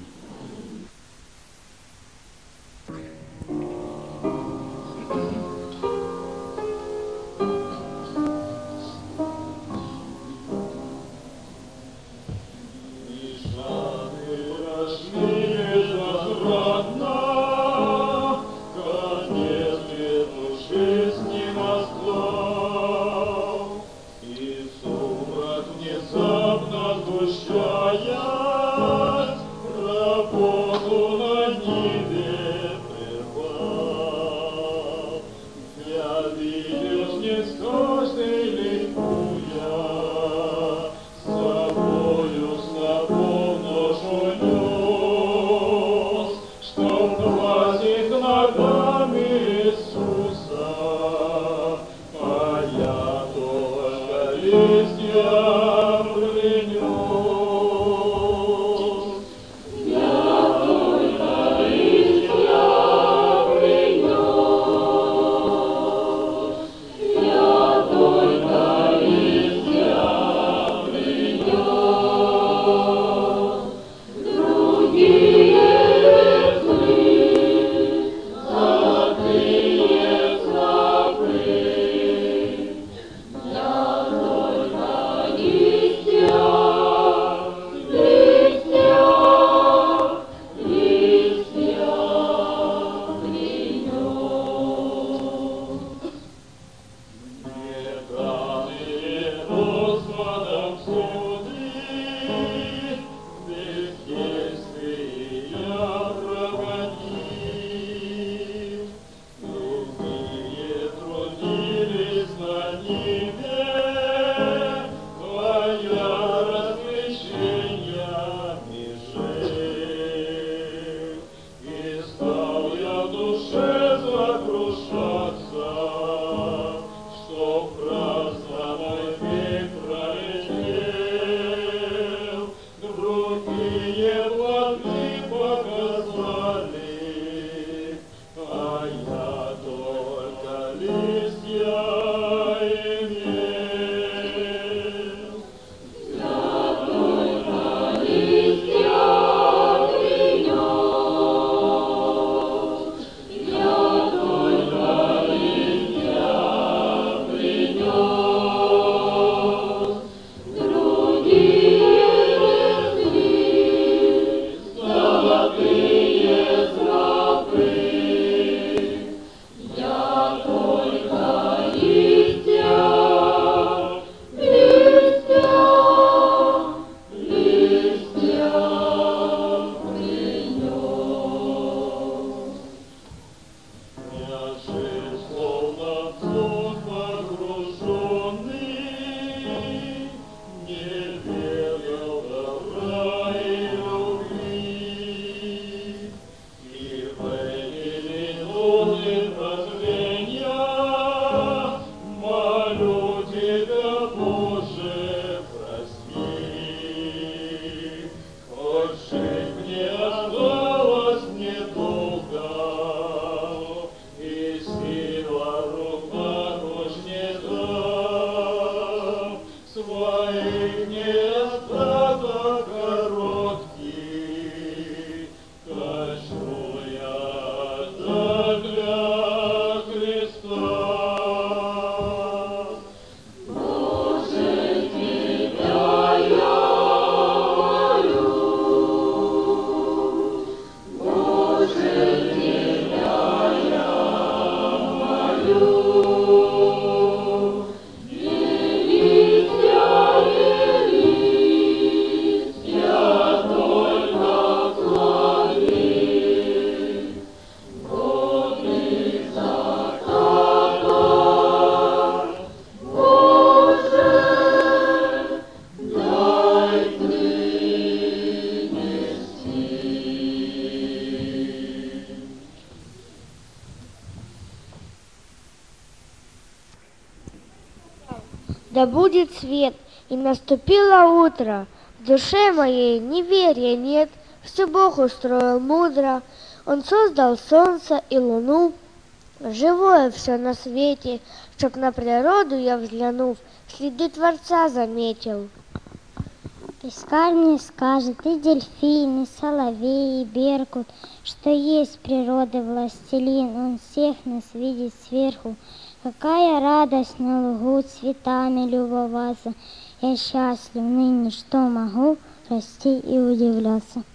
Да будет свет, и наступило утро. В душе моей неверия нет, все Бог устроил мудро. Он создал солнце и луну, живое все на свете, чтоб на природу я взглянув, следы Творца заметил. Пескарь мне скажет, и дельфин, и соловей, и беркут, что есть природы властелин, он всех нас видит сверху. Какая радость на лугу цветами любоваться, я счастлив ныне, что могу расти и удивляться.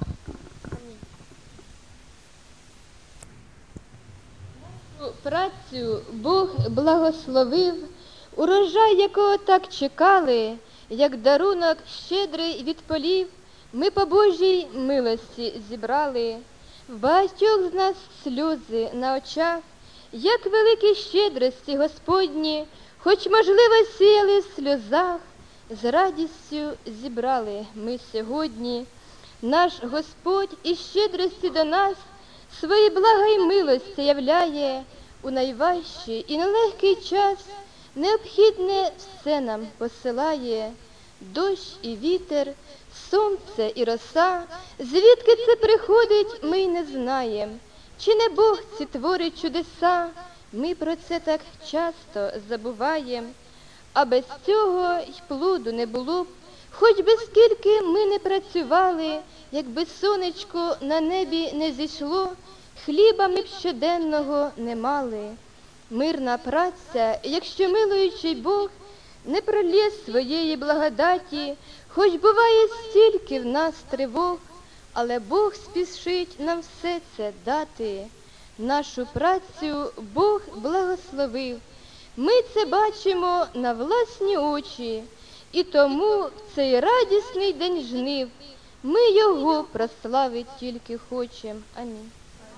Працю Бог благословив, урожай, якого так чекали, як дарунок щедрий від полів, ми по Божій милості зібрали. В багатьох з нас сльози на очах, як великі щедрості Господні, хоч, можливо, сіяли в сльозах, з радістю зібрали ми сьогодні. Наш Господь із щедрості до нас свої блага й милості являє, у найважчий і нелегкий час необхідне все нам посилає. Дощ і вітер, сонце і роса, звідки це приходить, ми й не знаєм. Чи не Бог ці творить чудеса, ми про це так часто забуваєм. А без цього й плоду не було б, хоч би скільки ми не працювали, якби сонечко на небі не зійшло, хліба ми б щоденного не мали. Мирна праця, якщо милуючий Бог не пролє своєї благодаті, хоч буває стільки в нас тривог, але Бог спішить нам все це дати. Нашу працю Бог благословив, ми це бачимо на власні очі, і тому в цей радісний день жнив ми Його прославить тільки хочем. Амінь.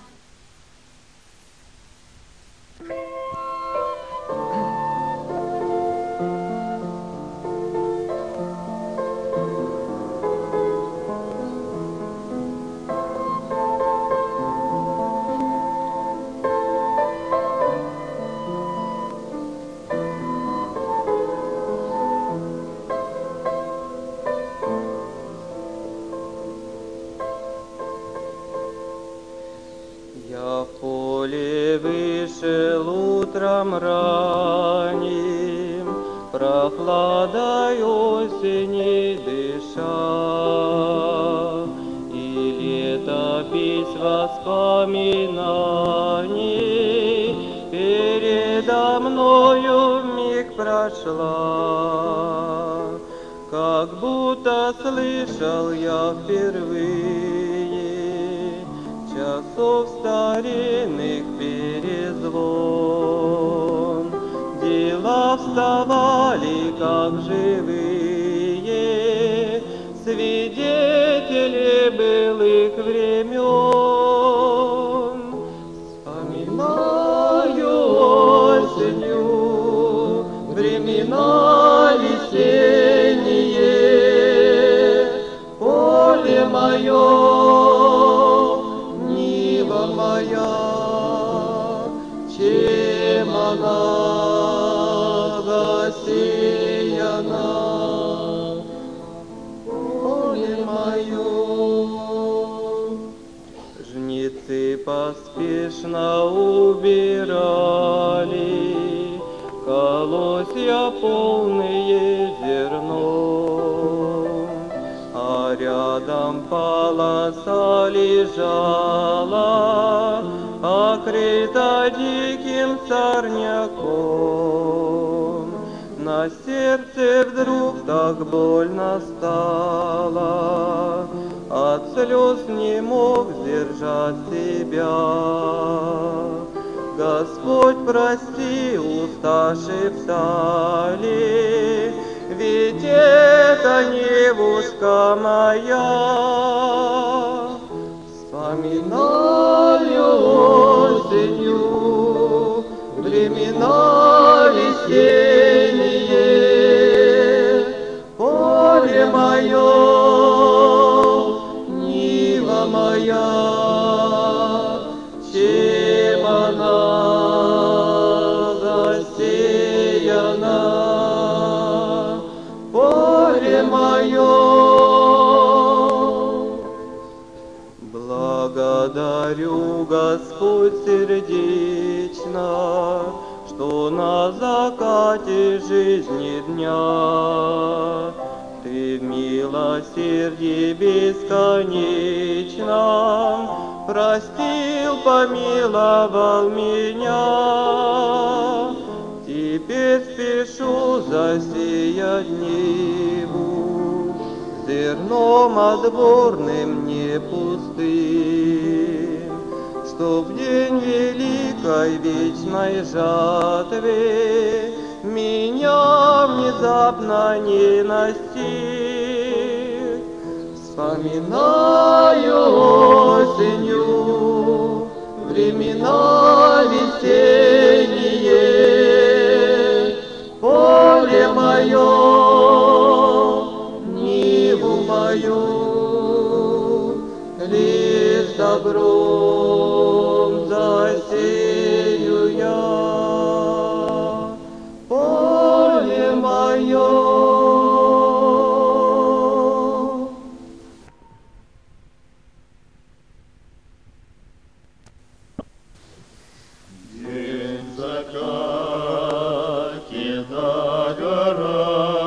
Я в поле вышел утром ранним, прохладой осени дыша, и летопись воспоминаний передо мною вмиг прошла, как будто слышал я впервые часов старинных перезвон. Дела вставали, как живые, свидетели былых времен. Вспоминаю осенью времена весенние, поле мое, моя, чем она засеяна, поле мое. Жнецы поспешно убирали колосья полные зерном, а рядом полоса лежала, окрыта диким сорняком. На сердце вдруг так больно стало, от слез не мог сдержать себя. Господь, прости, уста шептали, ведь это девушка моя. Вспоминаю осенью времена весенние, поле мое, нива моя, чем она засеяна, поле мое. Благодарю, Господь, сердечно закате жизни дня. Ты в милосердии бесконечном простил, помиловал меня. Теперь спешу засеять ниву зерном отборным, не пустым, чтоб в день великой вечной жатвы меня внезапно не настиг. Вспоминаю осенью времена весенние, поле мое, ниву мою, лишь добром засею я. Поле мое. День закатит, а гора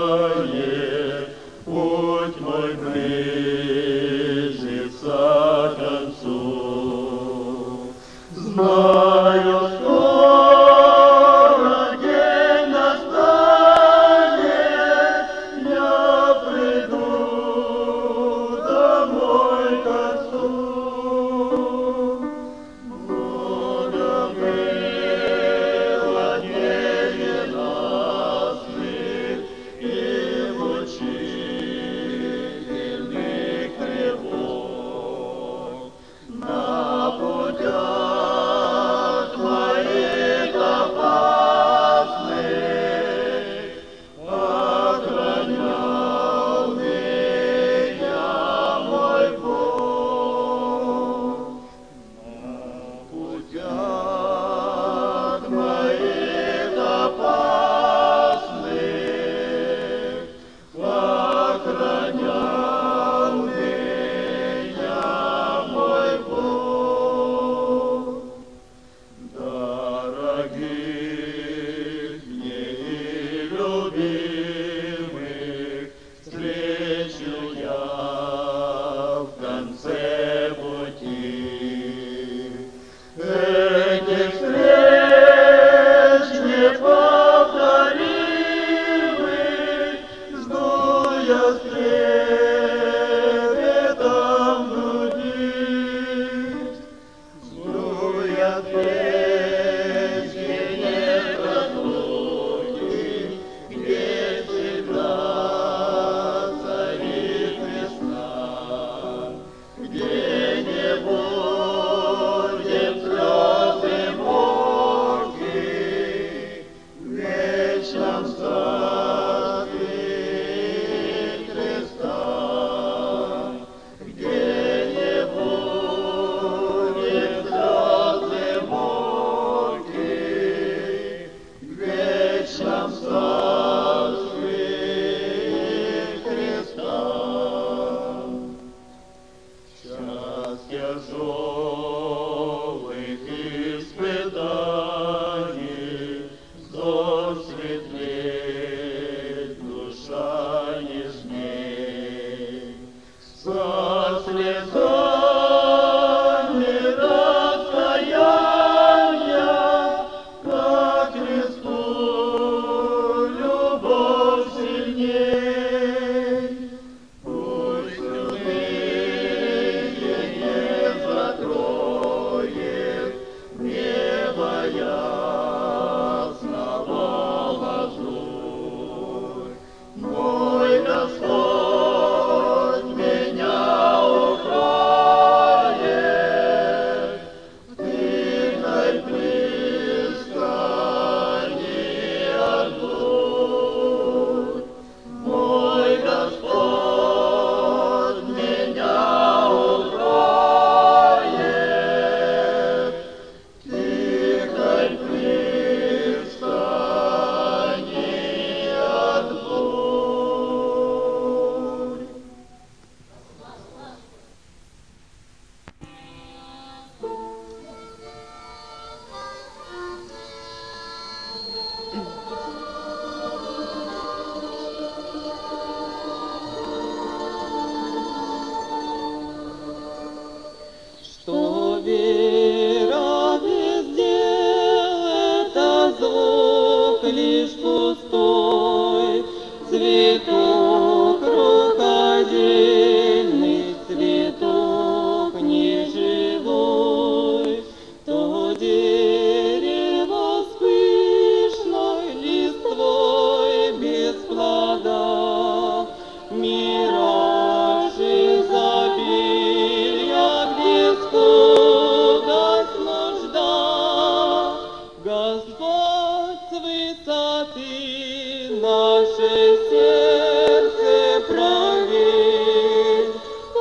наше сердце проверь,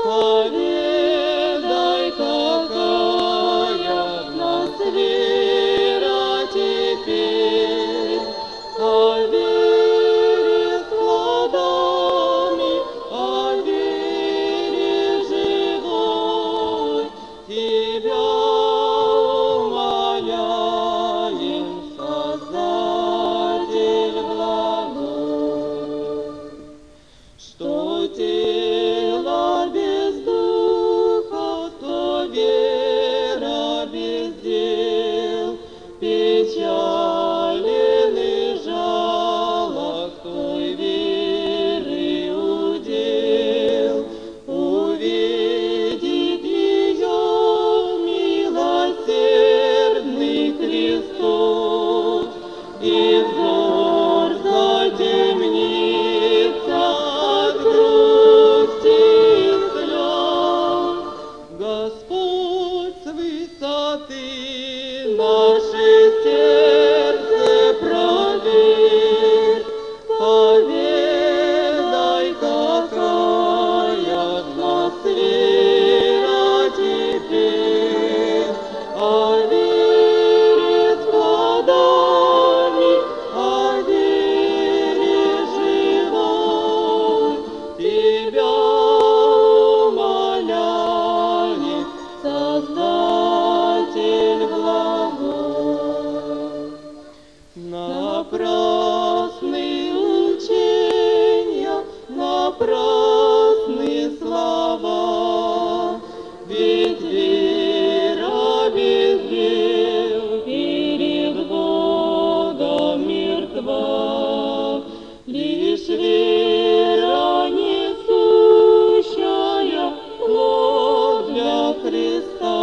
поведай, какая в нас вера теперь, о вере с плодами, о вере живой, Тебя умоляем, Создатель благой, что тело без духа, то вера без дел, печален и жалок той веры удел. Увидит ее милосердный Христос, и взор затемнится от грусти и слез. Господь с высоты наше сердце проверь, поведай, какая в нас вера теперь, о вере с плодами, о вере живой, Тебя умоляем, Создатель благой. Напрасны учения, напрасны слова, ведь вера без дел перед Богом мертва. Лишь вера, несущая плод для Христа,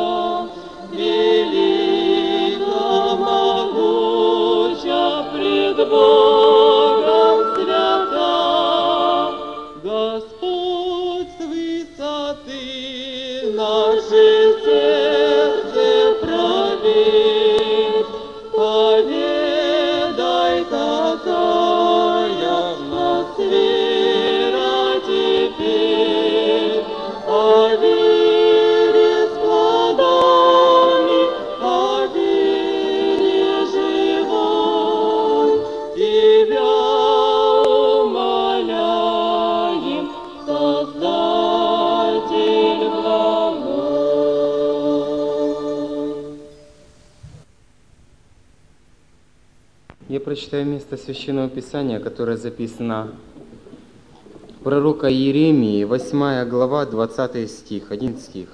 велика, могуча, пред Богом свята. Господь с высоты наше сердце проверь, поведай, какая в нас вера теперь, о вере с плодами, о вере живой, Тебя умоляем, Создатель благой. Я прочитаю место Священного Писания, которое записано пророка Иеремии, восьмая глава, двадцатый стих, один стих.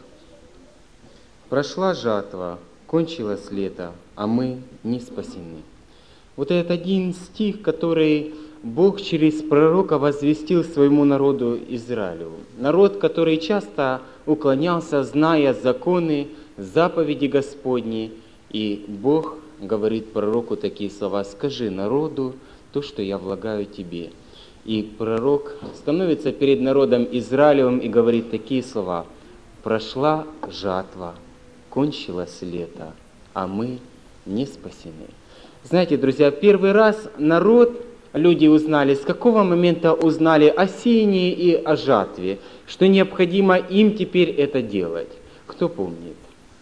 «Прошла жатва, кончилось лето, а мы не спасены». Вот этот один стих, который Бог через пророка возвестил своему народу Израилю. Народ, который часто уклонялся, зная законы, заповеди Господни, и Бог говорит пророку такие слова: «Скажи народу то, что я влагаю тебе». И пророк становится перед народом Израилевым и говорит такие слова: «Прошла жатва, кончилось лето, а мы не спасены». Знаете, друзья, первый раз народ, люди узнали, с какого момента узнали о сеянии и о жатве, что необходимо им теперь это делать. Кто помнит?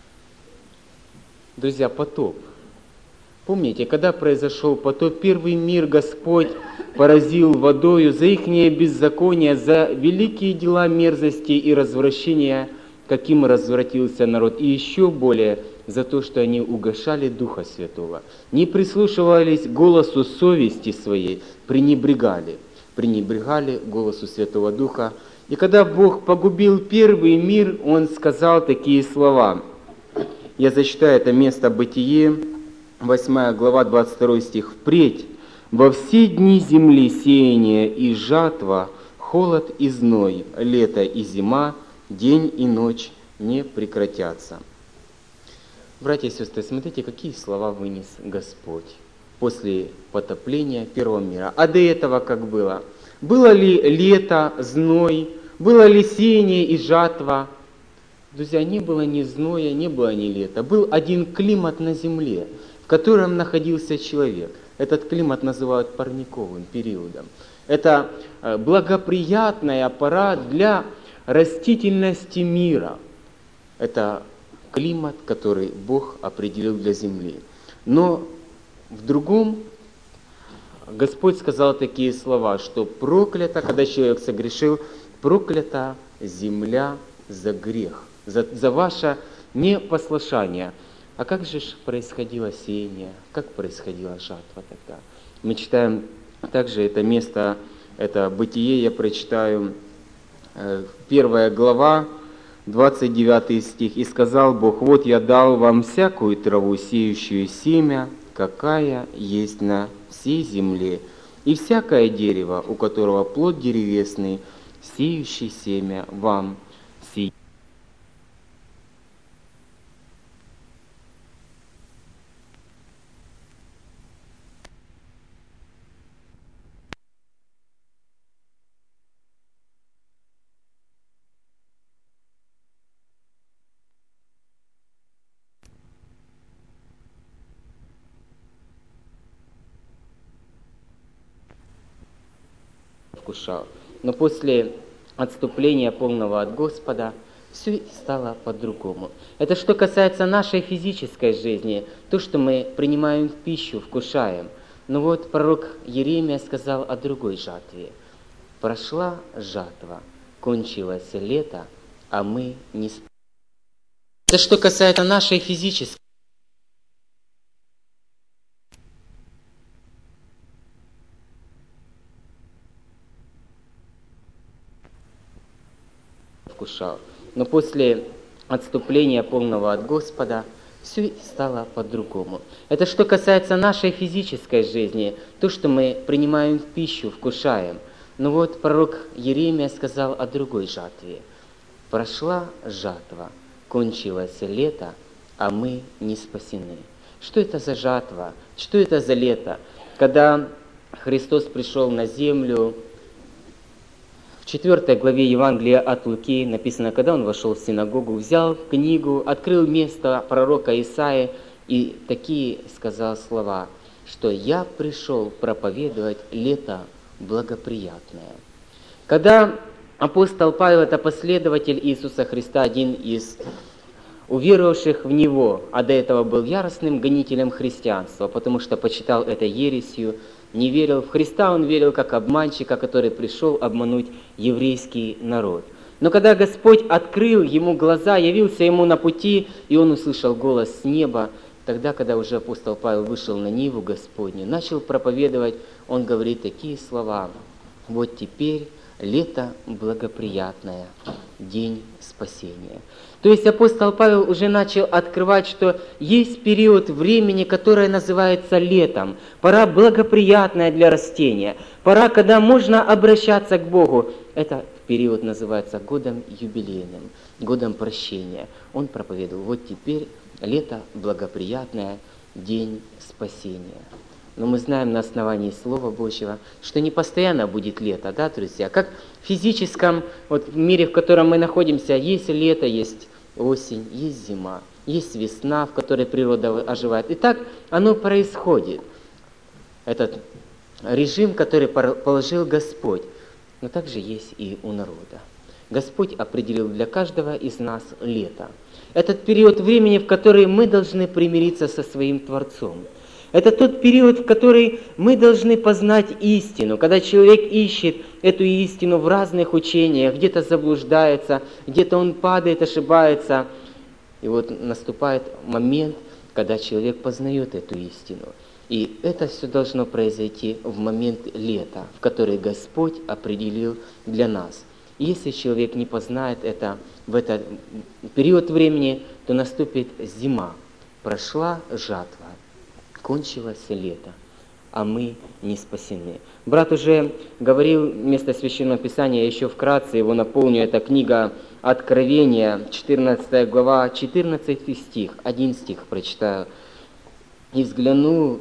Друзья, потоп. Помните, когда произошел потоп, первый мир Господь поразил водою за ихнее беззаконие, за великие дела мерзости и развращения, каким развратился народ, и еще более за то, что они угашали Духа Святого, не прислушивались к голосу совести своей, пренебрегали, пренебрегали голосу Святого Духа. И когда Бог погубил первый мир, Он сказал такие слова. Я зачитаю это место Бытие, восьмая глава, двадцать второй стих. «Впредь во все дни земли сеяния и жатва, холод и зной, лето и зима, день и ночь не прекратятся». Братья и сестры, смотрите, какие слова вынес Господь после потопления первого мира. А до этого как было? Было ли лето, зной? Было ли сеяние и жатва? Друзья, не было ни зноя, не было ни лета. Был один климат на земле, в котором находился человек. Этот климат называют парниковым периодом. Это благоприятная пора для растительности мира. Это климат, который Бог определил для земли. Но в другом Господь сказал такие слова, что проклята, когда человек согрешил, проклята земля за грех, за, за ваше непослушание. А как же происходило сеяние, как происходила жатва тогда? Мы читаем также это место, это Бытие, я прочитаю, первая глава, двадцать девятый стих. «И сказал Бог, вот я дал вам всякую траву, сеющую семя, какая есть на всей земле, и всякое дерево, у которого плод деревесный, сеющий семя вам сеет». Вкушал. Но после отступления полного от Господа все стало по-другому. Это что касается нашей физической жизни, то, что мы принимаем в пищу, вкушаем. Но вот пророк Иеремия сказал о другой жатве. Прошла жатва, кончилось лето, а мы не спали. Это что касается нашей физической. Вкушал. Но после отступления полного от Господа все стало по-другому. Это что касается нашей физической жизни, то, что мы принимаем в пищу, вкушаем. Но вот пророк Иеремия сказал о другой жатве. Прошла жатва, кончилось лето, а мы не спасены. Что это за жатва? Что это за лето? Когда Христос пришел на землю, в четвертой главе Евангелия от Луки написано, когда он вошел в синагогу, взял книгу, открыл место пророка Исаии и такие сказал слова, что «Я пришел проповедовать лето благоприятное». Когда апостол Павел, это последователь Иисуса Христа, один из уверовавших в Него, а до этого был яростным гонителем христианства, потому что почитал это ересью, не верил в Христа, он верил как обманщика, который пришел обмануть еврейский народ. Но когда Господь открыл ему глаза, явился ему на пути, и он услышал голос с неба, тогда, когда уже апостол Павел вышел на Ниву Господню, начал проповедовать, он говорит такие слова: «Вот теперь лето благоприятное, день спасения». То есть апостол Павел уже начал открывать, что есть период времени, которое называется летом, пора благоприятная для растения, пора, когда можно обращаться к Богу. Этот период называется годом юбилейным, годом прощения. Он проповедовал: вот теперь лето благоприятное, день спасения. Но мы знаем на основании Слова Божьего, что не постоянно будет лето, да, друзья? Как в физическом вот, мире, в котором мы находимся, есть лето, есть осень, есть зима, есть весна, в которой природа оживает. И так оно происходит. Этот режим, который положил Господь, но также есть и у народа. Господь определил для каждого из нас лето. Этот период времени, в который мы должны примириться со своим Творцом. Это тот период, в который мы должны познать истину, когда человек ищет эту истину в разных учениях, где-то заблуждается, где-то он падает, ошибается. И вот наступает момент, когда человек познает эту истину. И это все должно произойти в момент лета, в который Господь определил для нас. И если человек не познает это в этот период времени, то наступит зима. Прошла жатва. Кончилось лето, а мы не спасены. Брат уже говорил место Священного Писания, я еще вкратце его наполню. Это книга Откровения, четырнадцатая глава, четырнадцатый стих, один стих прочитаю. «И взглянул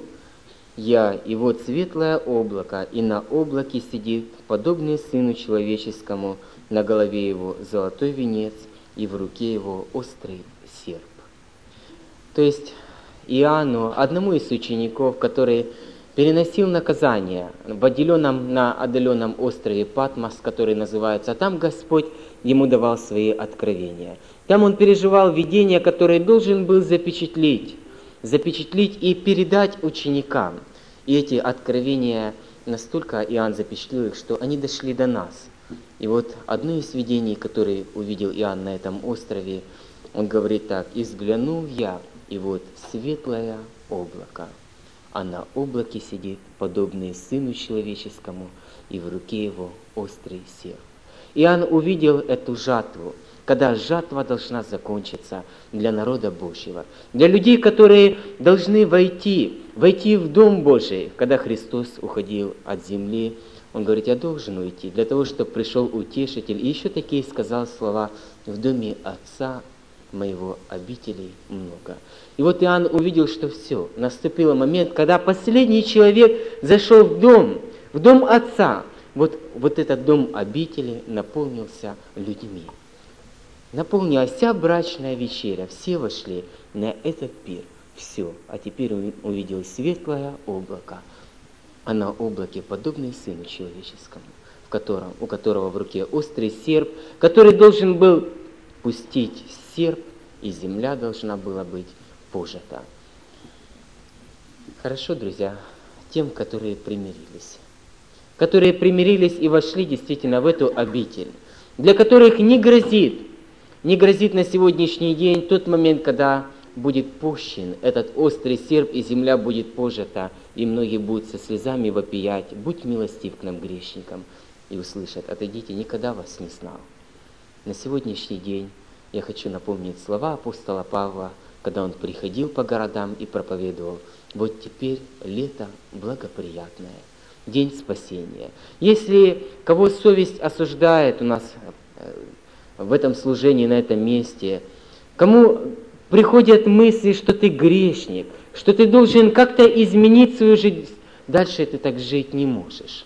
я, и вот светлое облако, и на облаке сидит, подобный Сыну Человеческому, на голове его золотой венец, и в руке его острый серп». То есть Иоанну, одному из учеников, который переносил наказание в отделенном, на отдаленном острове Патмос, который называется, а там Господь ему давал свои откровения. Там он переживал видение, которое должен был запечатлеть, запечатлеть и передать ученикам. И эти откровения настолько Иоанн запечатлел их, что они дошли до нас. И вот одно из видений, которое увидел Иоанн на этом острове, он говорит так: «И взглянул я, и вот светлое облако, а на облаке сидит подобный Сыну Человеческому, и в руке его острый серп». Иоанн увидел эту жатву, когда жатва должна закончиться для народа Божьего, для людей, которые должны войти, войти в Дом Божий. Когда Христос уходил от земли, Он говорит: «Я должен уйти, для того, чтобы пришел Утешитель». И еще такие сказал слова: «В доме Отца моего обителей много». И вот Иоанн увидел, что все, наступил момент, когда последний человек зашел в дом, в дом Отца. Вот, вот этот дом обители наполнился людьми. Наполнилась вся брачная вечеря, все вошли на этот пир. Все. А теперь он увидел светлое облако, а на облаке подобный Сыну Человеческому, в котором, у которого в руке острый серп, который должен был пустить серп, и земля должна была быть пожата. Хорошо, друзья, тем, которые примирились, которые примирились и вошли действительно в эту обитель, для которых не грозит, не грозит на сегодняшний день тот момент, когда будет пущен этот острый серп, и земля будет пожата, и многие будут со слезами вопиять: «Будь милостив к нам, грешникам», и услышат: «Отойдите, никогда вас не знал». На сегодняшний день я хочу напомнить слова апостола Павла, когда он приходил по городам и проповедовал: «Вот теперь лето благоприятное, день спасения». Если кого совесть осуждает у нас в этом служении, на этом месте, кому приходят мысли, что ты грешник, что ты должен как-то изменить свою жизнь, дальше ты так жить не можешь.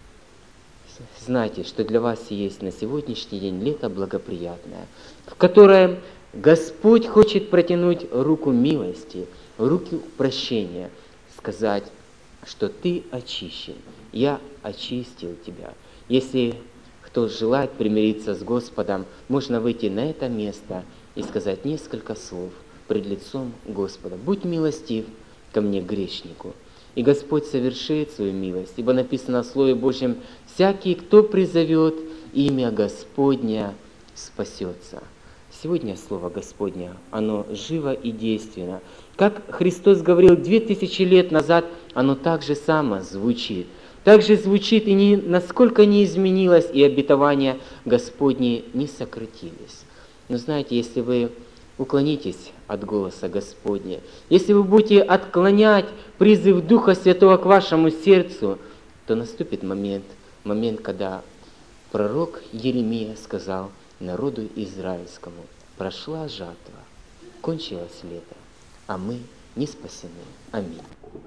Знайте, что для вас есть на сегодняшний день лето благоприятное, в которое Господь хочет протянуть руку милости, руку прощения, сказать, что ты очищен, я очистил тебя. Если кто желает примириться с Господом, можно выйти на это место и сказать несколько слов пред лицом Господа: «Будь милостив ко мне, грешнику». И Господь совершит свою милость, ибо написано в Слове Божьем: «Всякий, кто призовет имя Господня, спасется». Сегодня Слово Господня, оно живо и действенно. Как Христос говорил две тысячи лет назад, оно так же само звучит. Так же звучит и ни, насколько не изменилось, и обетования Господни не сократились. Но знаете, если вы уклонитесь от голоса Господня, если вы будете отклонять призыв Духа Святого к вашему сердцу, то наступит момент, момент, когда пророк Еремия сказал народу израильскому: «Прошла жатва, кончилось лето, а мы не спасены». Аминь.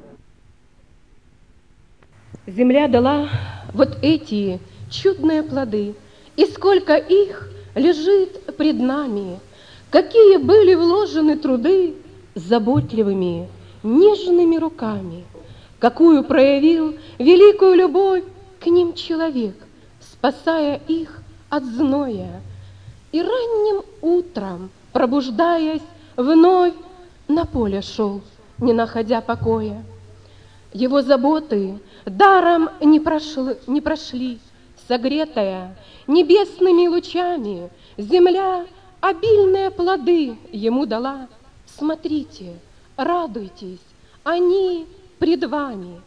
Земля дала вот эти чудные плоды, и сколько их лежит пред нами, какие были вложены труды заботливыми, нежными руками, какую проявил великую любовь к ним человек, спасая их от зноя. И ранним утром, пробуждаясь, вновь на поле шел, не находя покоя. Его заботы даром не прошли, не прошли, согретая небесными лучами, земля обильные плоды ему дала. Смотрите, радуйтесь, они пред вами.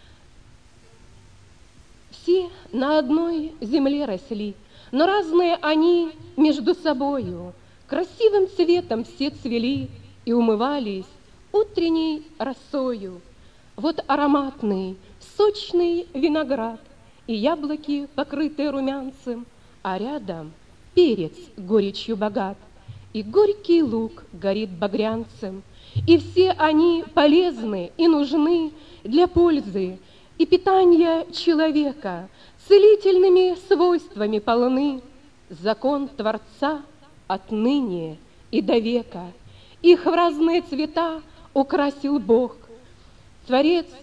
Все на одной земле росли, но разные они между собою. Красивым цветом все цвели и умывались утренней росою. Вот ароматный, сочный виноград и яблоки, покрытые румянцем, а рядом перец горечью богат, и горький лук горит багрянцем, и все они полезны и нужны для пользы и питания человека, целительными свойствами полны. Закон Творца отныне и до века, их в разные цвета украсил Бог. Творец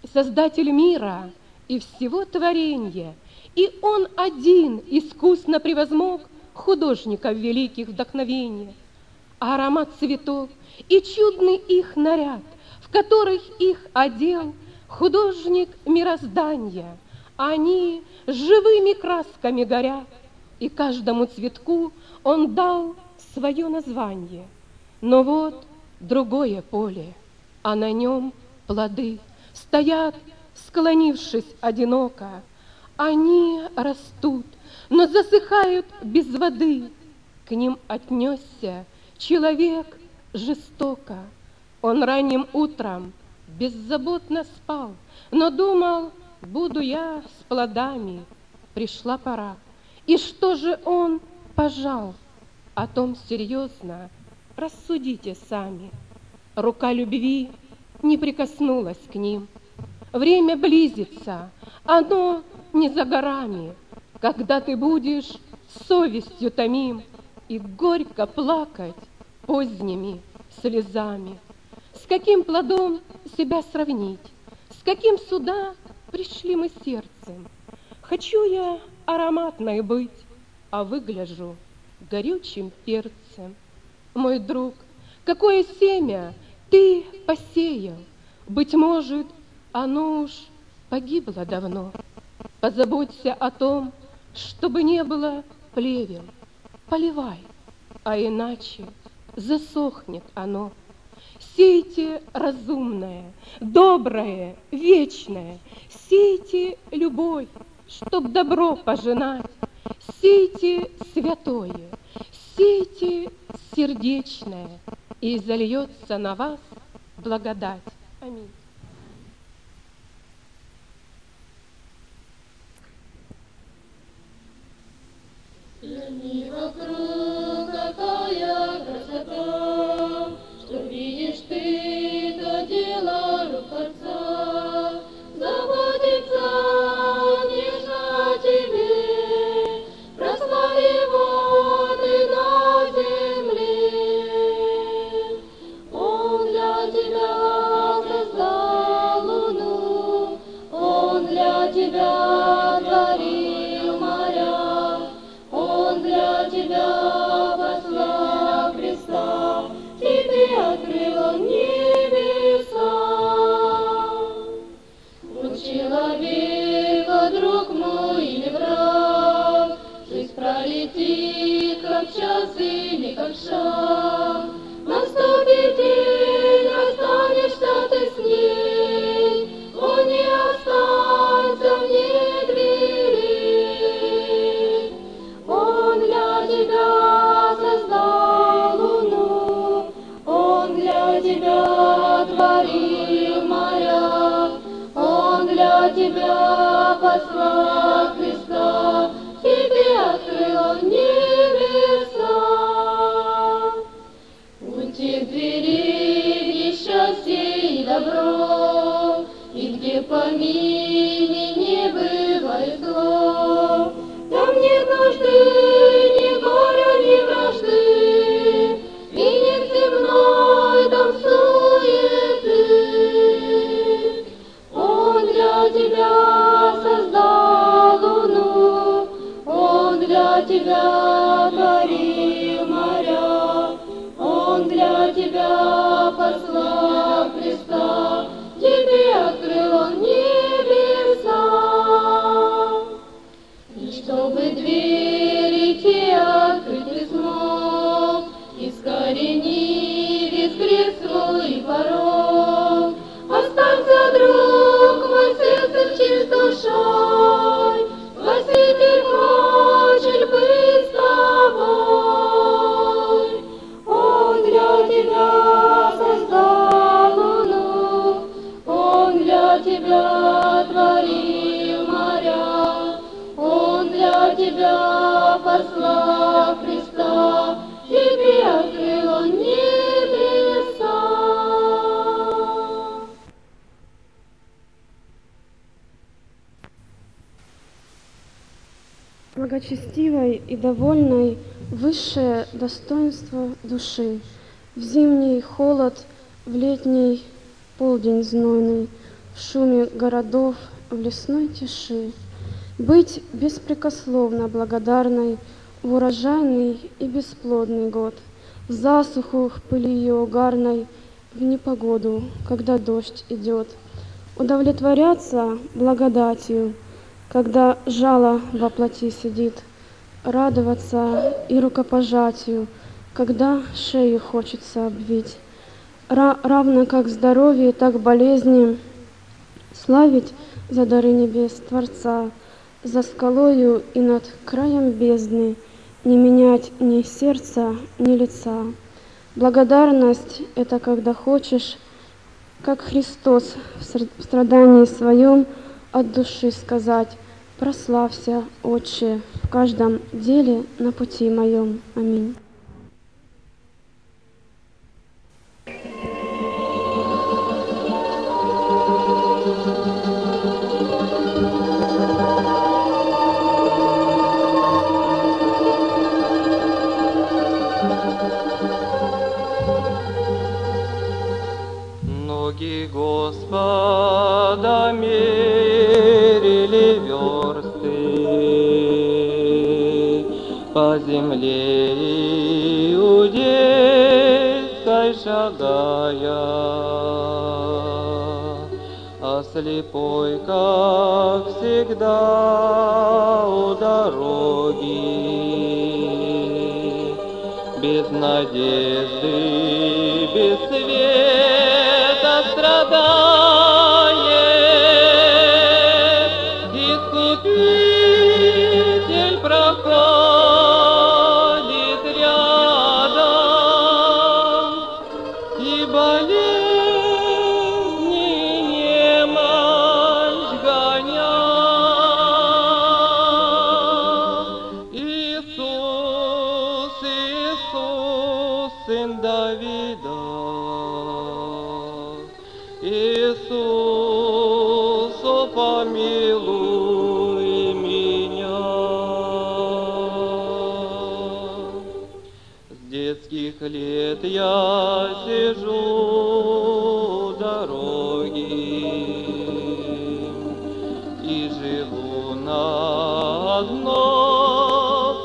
Создатель мира и всего творенья, и Он один искусно превозмог художников великих вдохновения. А аромат цветов и чудный их наряд, в которых их одел художник мироздания, они живыми красками горят, и каждому цветку он дал свое название. Но вот другое поле, а на нем плоды стоят, склонившись одиноко. Они растут, но засыхают без воды. К ним отнесся человек жестоко. Он ранним утром беззаботно спал, но думал, буду я с плодами. Пришла пора, и что же он пожал? О том серьезно рассудите сами. Рука любви не прикоснулась к ним. Время близится, оно не за горами, когда ты будешь совестью томим и горько плакать поздними слезами. С каким плодом себя сравнить? С каким сюда пришли мы сердцем? Хочу я ароматной быть, а выгляжу горючим перцем. Мой друг, какое семя ты посеял? Быть может, оно уж погибло давно. Позаботься о том, чтобы не было плевел. Поливай, а иначе засохнет оно. Сейте разумное, доброе, вечное, сейте любовь, чтоб добро пожинать, сейте святое, сейте сердечное, и зальется на вас благодать. Аминь. Взгляни вокруг, какая красота, что видишь ты, то дело рук Отца, заботится нежно о тебе, прославь Его ты на земле. Он для тебя создал луну, Он для тебя творил моря, Он для тебя послал Христа, тебе открыл Он небеса. Будь человека, друг мой или враг, жизнь пролетит, как час или как шаг. Наступит день, расстанешься ты с ней, он не останется вне двери. Он для тебя создал луну, Он для тебя творил моря, Он для тебя послал Христа, тебе открыл Он небеса. Будьте в двери, где счастье и добро, и где помине не бывает зло. Там нет нужды, ни горя, ни вражды, и нет земной там суеты. Он для тебя создал луну, Он для тебя творил моря, Он для тебя послал Христа, тебе открыл Он небеса. И чтобы двери те открыть ты смог, искорени весь грех свой и порок. Останься, друг мой, сердцем чист душой, Спаситель хочет быть с тобой. Он для тебя создал луну, Он для тебя творил моря, Он для тебя послал Христа, тебе открыл Он небеса. Благочестивой и довольной высшее достоинство души. В зимний холод, в летний полдень знойный, в шуме городов, в лесной тиши, быть беспрекословно благодарной в урожайный и бесплодный год, в засуху, в пыли ее угарной, в непогоду, когда дождь идет, удовлетворяться благодатью, когда жало во плоти сидит, радоваться и рукопожатию, когда шею хочется обвить, Ра- равно как здоровье, так болезни, славить за дары небес Творца, за скалою и над краем бездны, не менять ни сердца, ни лица. Благодарность — это когда хочешь, как Христос в страдании своем, от души сказать: «Прославься, Отче, в каждом деле на пути моем». Аминь. Ноги Господа мерили версты, по земле иудейской шагая, а слепой, как всегда, у дороги, без надежды, без света страдает, Искупитель проходит рядом, и болезни немощь гоня. Иисус, Иисус, Сын Давида, Иисус, о, помилуй меня. С детских лет я сижу у дороги и живу на одно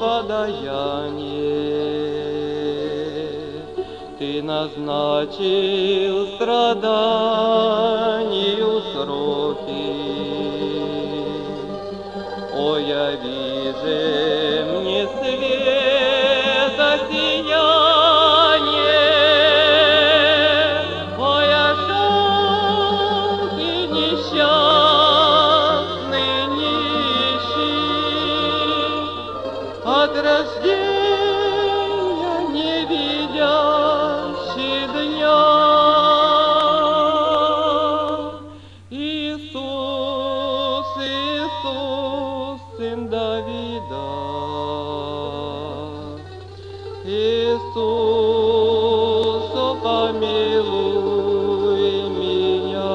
подаяние. Ты назначил страданию сроки. О, яви же мне света сияние, о, я жалкий, несчастный, нищий, от рождения не видящий дня. Иисус, Иисус, Сын Давида, Иисус, о, помилуй меня.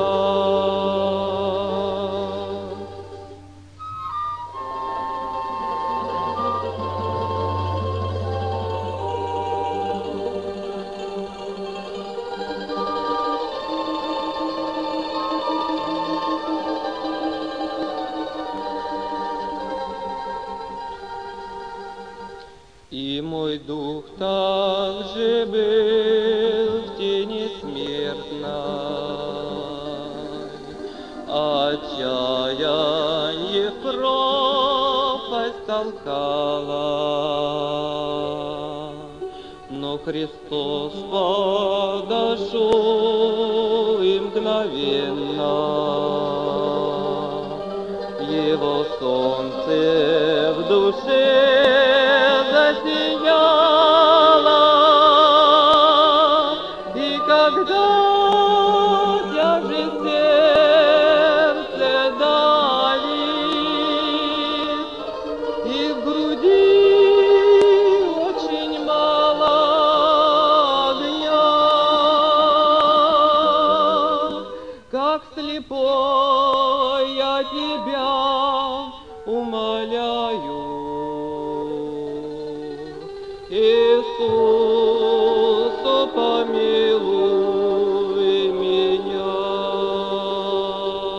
И мой дух также был в тени смертной, отчаяние в пропасть толкало, но Христос подошел и мгновенно Его солнце в душе засияло, и когда тяжесть сердце давит, и в груди очень мало огня, как слепой я тебя умоляю, Иисус, о, помилуй меня.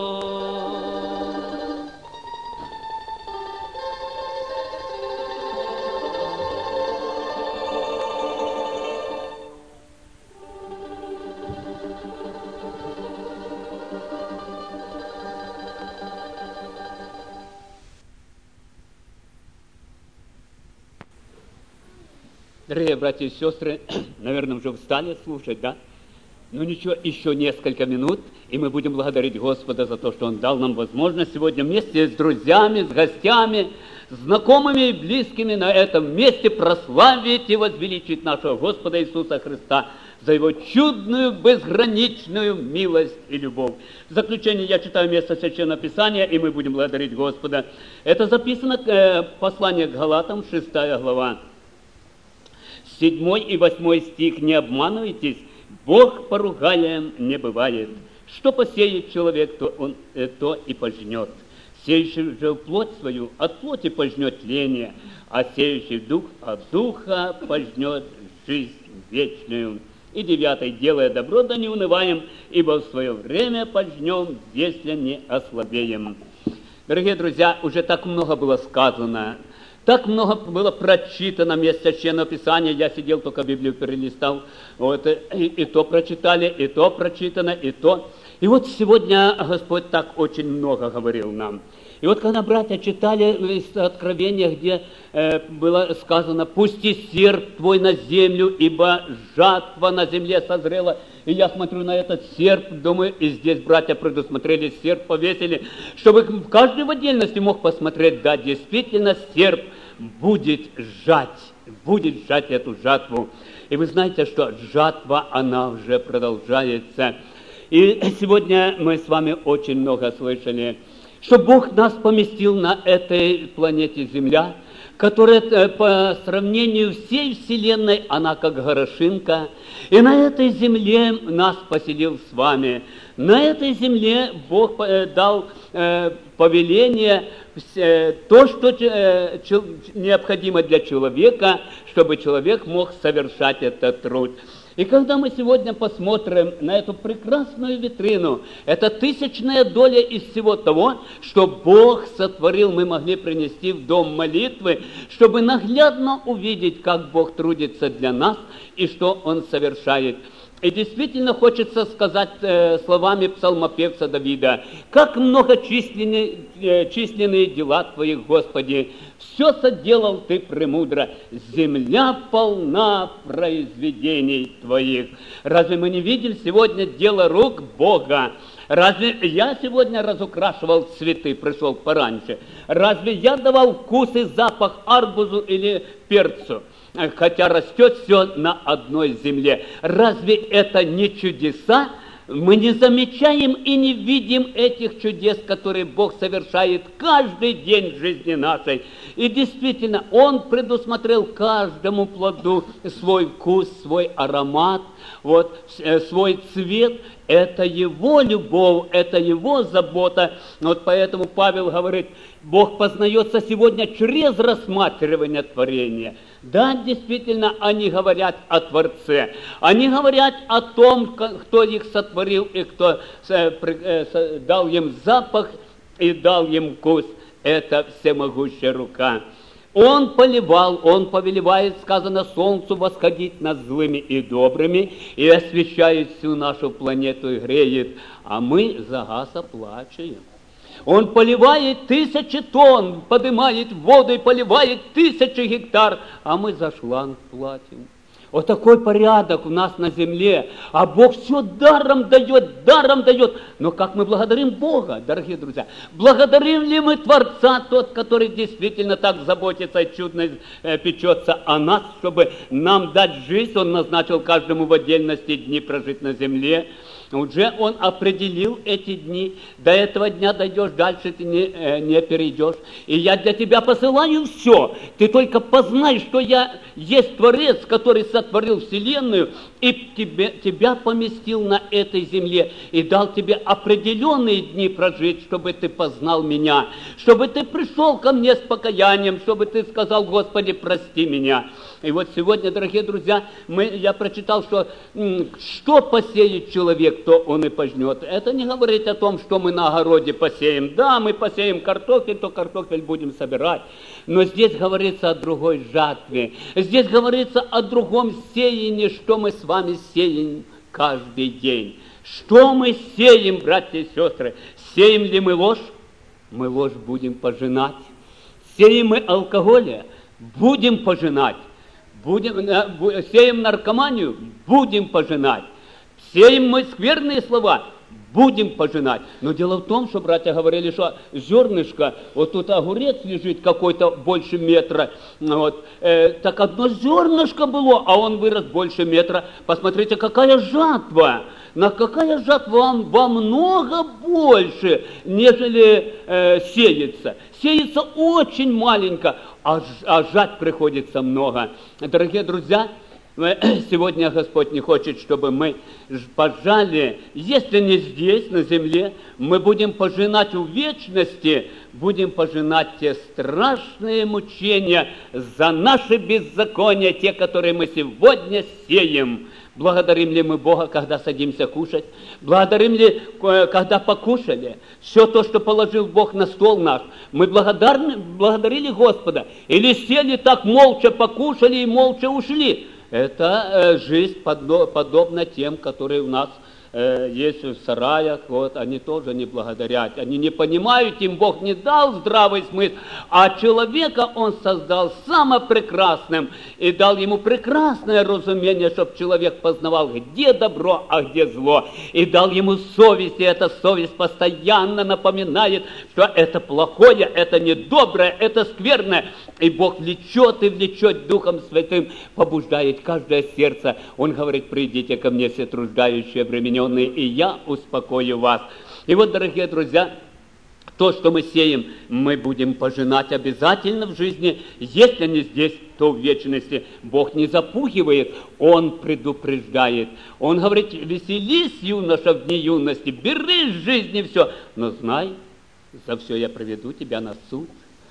Дорогие братья и сестры, наверное, уже устали слушать, да? Ну ничего, еще несколько минут, и мы будем благодарить Господа за то, что Он дал нам возможность сегодня вместе с друзьями, с гостями, знакомыми и близкими на этом месте прославить и возвеличить нашего Господа Иисуса Христа за Его чудную, безграничную милость и любовь. В заключение я читаю место Священного Писания, и мы будем благодарить Господа. Это записано э, послание к Галатам, шестая глава. Седьмой и восьмой стих. «Не обманывайтесь, Бог поругаем не бывает. Что посеет человек, то он э, то и пожнет. Сеющий же плоть свою, от плоти пожнет тление, а сеющий дух от духа пожнет жизнь вечную». И девятый. «Делая добро, да не унываем, ибо в свое время пожнем, если не ослабеем». Дорогие друзья, уже так много было сказано, так много было прочитано мест Священного Писания. Я сидел, только Библию перелистал, вот, и, и то прочитали, и то прочитано, и то. И вот сегодня Господь так очень много говорил нам. И вот когда братья читали из Откровения, где э, было сказано: «Пусти серп твой на землю, ибо жатва на земле созрела». И я смотрю на этот серп, думаю, и здесь братья предусмотрели, серп повесили, чтобы каждый в отдельности мог посмотреть: да, действительно, серп будет жать, будет жать эту жатву. И вы знаете, что жатва, она уже продолжается. И сегодня мы с вами очень много слышали, что Бог нас поместил на этой планете Земля, которая по сравнению всей Вселенной, она как горошинка. И на этой земле нас поселил с вами. На этой земле Бог дал повеление, то, что необходимо для человека, чтобы человек мог совершать этот труд. И когда мы сегодня посмотрим на эту прекрасную витрину, это тысячная доля из всего того, что Бог сотворил, мы могли принести в дом молитвы, чтобы наглядно увидеть, как Бог трудится для нас и что Он совершает. И действительно хочется сказать э, словами псалмопевца Давида: «Как многочисленные э, численные дела Твои, Господи, все соделал Ты премудро, земля полна произведений Твоих». Разве мы не видели сегодня дело рук Бога? Разве я сегодня разукрашивал цветы, пришел пораньше? Разве я давал вкус и запах арбузу или перцу? Хотя растет все на одной земле. Разве это не чудеса? Мы не замечаем и не видим этих чудес, которые Бог совершает каждый день в жизни нашей. И действительно, Он предусмотрел каждому плоду свой вкус, свой аромат, вот, свой цвет. Это Его любовь, это Его забота. Вот поэтому Павел говорит: Бог познается сегодня через рассматривание творения. Да, действительно, они говорят о Творце. Они говорят о том, кто их сотворил и кто дал им запах и дал им вкус. Это всемогущая рука. Он поливал, Он повелевает, сказано, солнцу восходить над злыми и добрыми, и освещает всю нашу планету и греет, а мы за газ оплачиваем. Он поливает тысячи тонн, поднимает воду и поливает тысячи гектар, а мы за шланг платим. Вот такой порядок у нас на земле, а Бог все даром дает, даром дает. Но как мы благодарим Бога, дорогие друзья? Благодарим ли мы Творца, тот, который действительно так заботится и чудно печется о нас, чтобы нам дать жизнь? Он назначил каждому в отдельности дни прожить на земле. Уже Он определил эти дни. До этого дня дойдешь, дальше ты не, э, не перейдешь. И я для тебя посылаю все. Ты только познай, что я есть Творец, который сотворил Вселенную, и тебе, тебя поместил на этой земле, и дал тебе определенные дни прожить, чтобы ты познал Меня, чтобы ты пришел ко Мне с покаянием, чтобы ты сказал: Господи, прости меня. И вот сегодня, дорогие друзья, мы, я прочитал, что что посеет человек, то он и пожнет. Это не говорит о том, что мы на огороде посеем. Да, мы посеем картофель, то картофель будем собирать. Но здесь говорится о другой жатве. Здесь говорится о другом сеянии, что мы с вами сеем каждый день. Что мы сеем, братья и сестры? Сеем ли мы ложь? Мы ложь будем пожинать. Сеем мы алкоголя? Будем пожинать. будем, сеем наркоманию, будем пожинать. Сеем мы скверные слова, будем пожинать. Но дело в том, что братья говорили, что зернышко, вот тут огурец лежит какой-то больше метра, вот, э, так одно зернышко было, а он вырос больше метра. Посмотрите, какая жатва, на какая жатва во много больше, нежели э, сеется. Сеется очень маленько, а, а жать приходится много. Дорогие друзья, сегодня Господь не хочет, чтобы мы пожали, если не здесь, на земле, мы будем пожинать в вечности, будем пожинать те страшные мучения за наши беззакония, те, которые мы сегодня сеем. Благодарим ли мы Бога, когда садимся кушать? Благодарим ли, когда покушали? Все то, что положил Бог на стол наш, мы благодарны, благодарили Господа? Или сели так молча, покушали и молча ушли? Это э, жизнь подно, подобна тем, которые у нас э, есть в сараях, вот, они тоже не благодарят, они не понимают, им Бог не дал здравый смысл, а человека Он создал самым прекрасным и дал ему прекрасное разумение, чтобы человек познавал, где добро, а где зло, и дал ему совесть, и эта совесть постоянно напоминает, что это плохое, это недоброе, это скверное, и Бог влечет и влечет Духом Святым, побуждает каждое сердце. Он говорит: придите ко мне, все труждающие, обремененные, и я успокою вас. И вот, дорогие друзья, то, что мы сеем, мы будем пожинать обязательно в жизни. Если не здесь, то в вечности. Бог не запугивает, Он предупреждает. Он говорит: веселись, юноша, в дни юности, бери из жизни все, но знай, за все я приведу тебя на суд.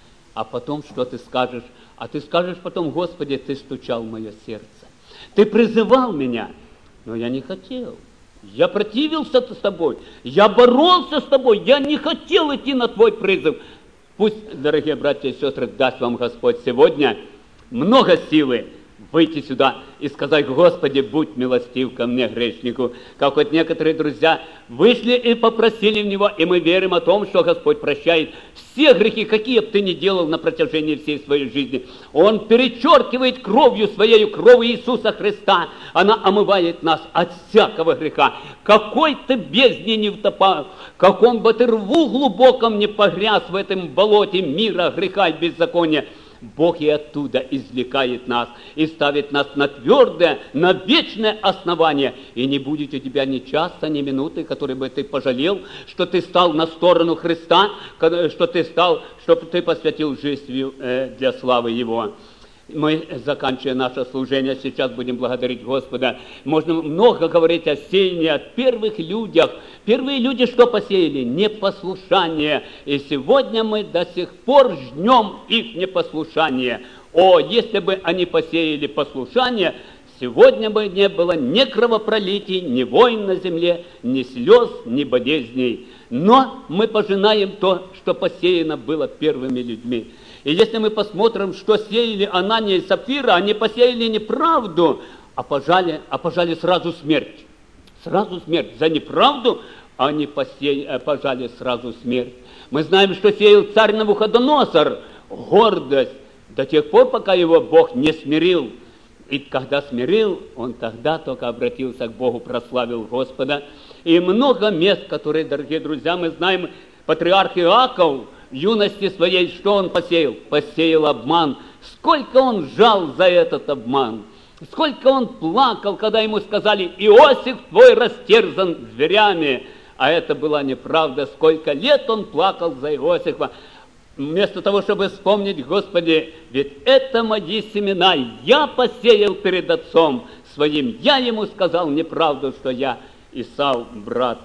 А потом что ты скажешь? А ты скажешь потом: Господи, Ты стучал в мое сердце. Ты призывал меня, но я не хотел. Я противился с тобой, я боролся с тобой, я не хотел идти на твой призыв. Пусть, дорогие братья и сестры, даст вам Господь сегодня много силы выйти сюда и сказать: Господи, будь милостив ко мне, грешнику. Как вот некоторые друзья вышли и попросили в Него, и мы верим о том, что Господь прощает все грехи, какие бы ты ни делал на протяжении всей своей жизни. Он перечеркивает кровью Своей, кровью Иисуса Христа. Она омывает нас от всякого греха. Какой ты бездне не втопал, каком бы ты рву глубоком не погряз в этом болоте мира, греха и беззакония, Бог и оттуда извлекает нас и ставит нас на твердое, на вечное основание. И не будет у тебя ни часа, ни минуты, который бы ты пожалел, что ты стал на сторону Христа, что ты стал, чтобы ты посвятил жизнь для славы Его. Мы, заканчивая наше служение, сейчас будем благодарить Господа. Можно много говорить о сеянии, о первых людях. Первые люди что посеяли? Непослушание. И сегодня мы до сих пор жнем их непослушание. О, если бы они посеяли послушание, сегодня бы не было ни кровопролитий, ни войн на земле, ни слез, ни болезней. Но мы пожинаем то, что посеяно было первыми людьми. И если мы посмотрим, что сеяли Анания и Сапфира, они посеяли неправду, а пожали, а пожали сразу смерть. Сразу смерть. За неправду они посеяли, пожали сразу смерть. Мы знаем, что сеял царь Навуходоносор, гордость, до тех пор, пока его Бог не смирил. И когда смирил, он тогда только обратился к Богу, прославил Господа. И много мест, которые, дорогие друзья, мы знаем, патриарх Иаков в юности своей, что он посеял? Посеял обман. Сколько он жал за этот обман. Сколько он плакал, когда ему сказали: Иосиф твой растерзан зверями. А это была неправда. Сколько лет он плакал за Иосифа. Вместо того, чтобы вспомнить: Господи, ведь это мои семена, я посеял перед отцом своим. Я ему сказал неправду, что я Исав, брат,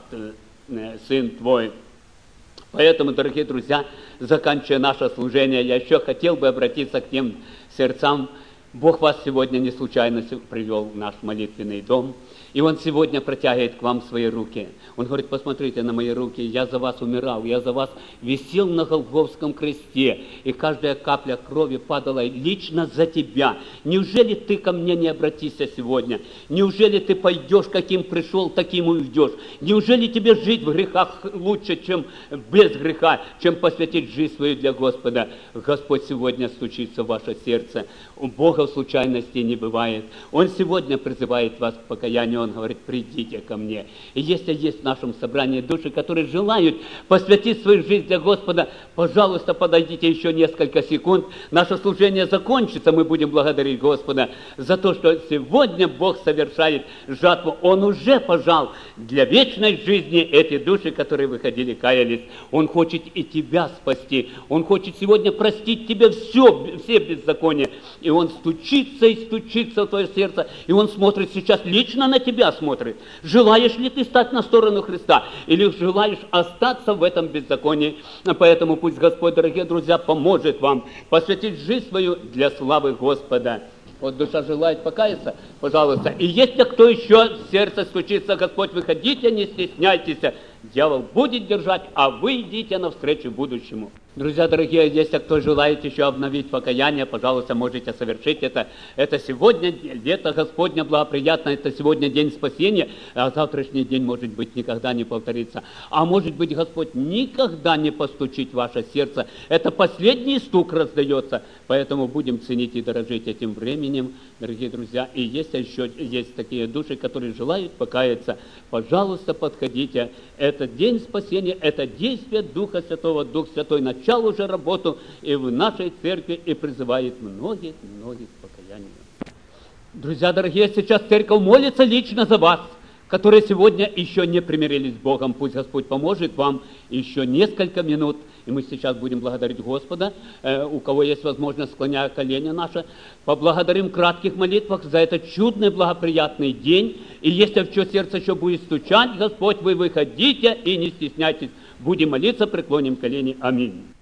сын твой. Поэтому, дорогие друзья, заканчивая наше служение, я еще хотел бы обратиться к тем сердцам. Бог вас сегодня не случайно привел в наш молитвенный дом. И Он сегодня протягивает к вам свои руки. Он говорит: посмотрите на мои руки, я за вас умирал, я за вас висел на Голгофском кресте, и каждая капля крови падала лично за тебя. Неужели ты ко мне не обратишься сегодня? Неужели ты пойдешь, каким пришел, таким уйдешь? Неужели тебе жить в грехах лучше, чем без греха, чем посвятить жизнь свою для Господа? Господь сегодня стучится в ваше сердце. У Бога что случайностей не бывает. Он сегодня призывает вас к покаянию, Он говорит, придите ко мне. И если есть в нашем собрании души, которые желают посвятить свою жизнь для Господа, пожалуйста, подойдите еще несколько секунд. Наше служение закончится, мы будем благодарить Господа за то, что сегодня Бог совершает жатву. Он уже пожал для вечной жизни эти души, которые выходили, каялись. Он хочет и тебя спасти. Он хочет сегодня простить тебе все, все беззакония. И Он стучится и стучится в твое сердце. И Он смотрит сейчас, лично на тебя смотрит. Желаешь ли ты стать на сторону Христа? Или желаешь остаться в этом беззаконии? Поэтому пусть Господь, дорогие друзья, поможет вам посвятить жизнь свою для славы Господа. Вот душа желает покаяться, пожалуйста. И если кто еще в сердце стучится, Господь, выходите, не стесняйтесь. Дьявол будет держать, а вы идите навстречу будущему. Друзья дорогие, если кто желает еще обновить покаяние, пожалуйста, можете совершить это. Это сегодня лето Господня благоприятно, это сегодня день спасения, а завтрашний день, может быть, никогда не повторится. А может быть, Господь никогда не постучит в ваше сердце. Это последний стук раздается, поэтому будем ценить и дорожить этим временем, дорогие друзья. И если еще есть такие души, которые желают покаяться, пожалуйста, подходите. Это день спасения, это действие Духа Святого. Дух Святой начал уже работу и в нашей церкви, и призывает многих-многих к покаянию. Друзья дорогие, сейчас церковь молится лично за вас, которые сегодня еще не примирились с Богом. Пусть Господь поможет вам еще несколько минут, и мы сейчас будем благодарить Господа. Э, у кого есть возможность, склоняя колени наши, поблагодарим в кратких молитвах за этот чудный, благоприятный день. И если в чье сердце еще будет стучать, Господь, вы выходите и не стесняйтесь. Будем молиться, преклоним колени. Аминь.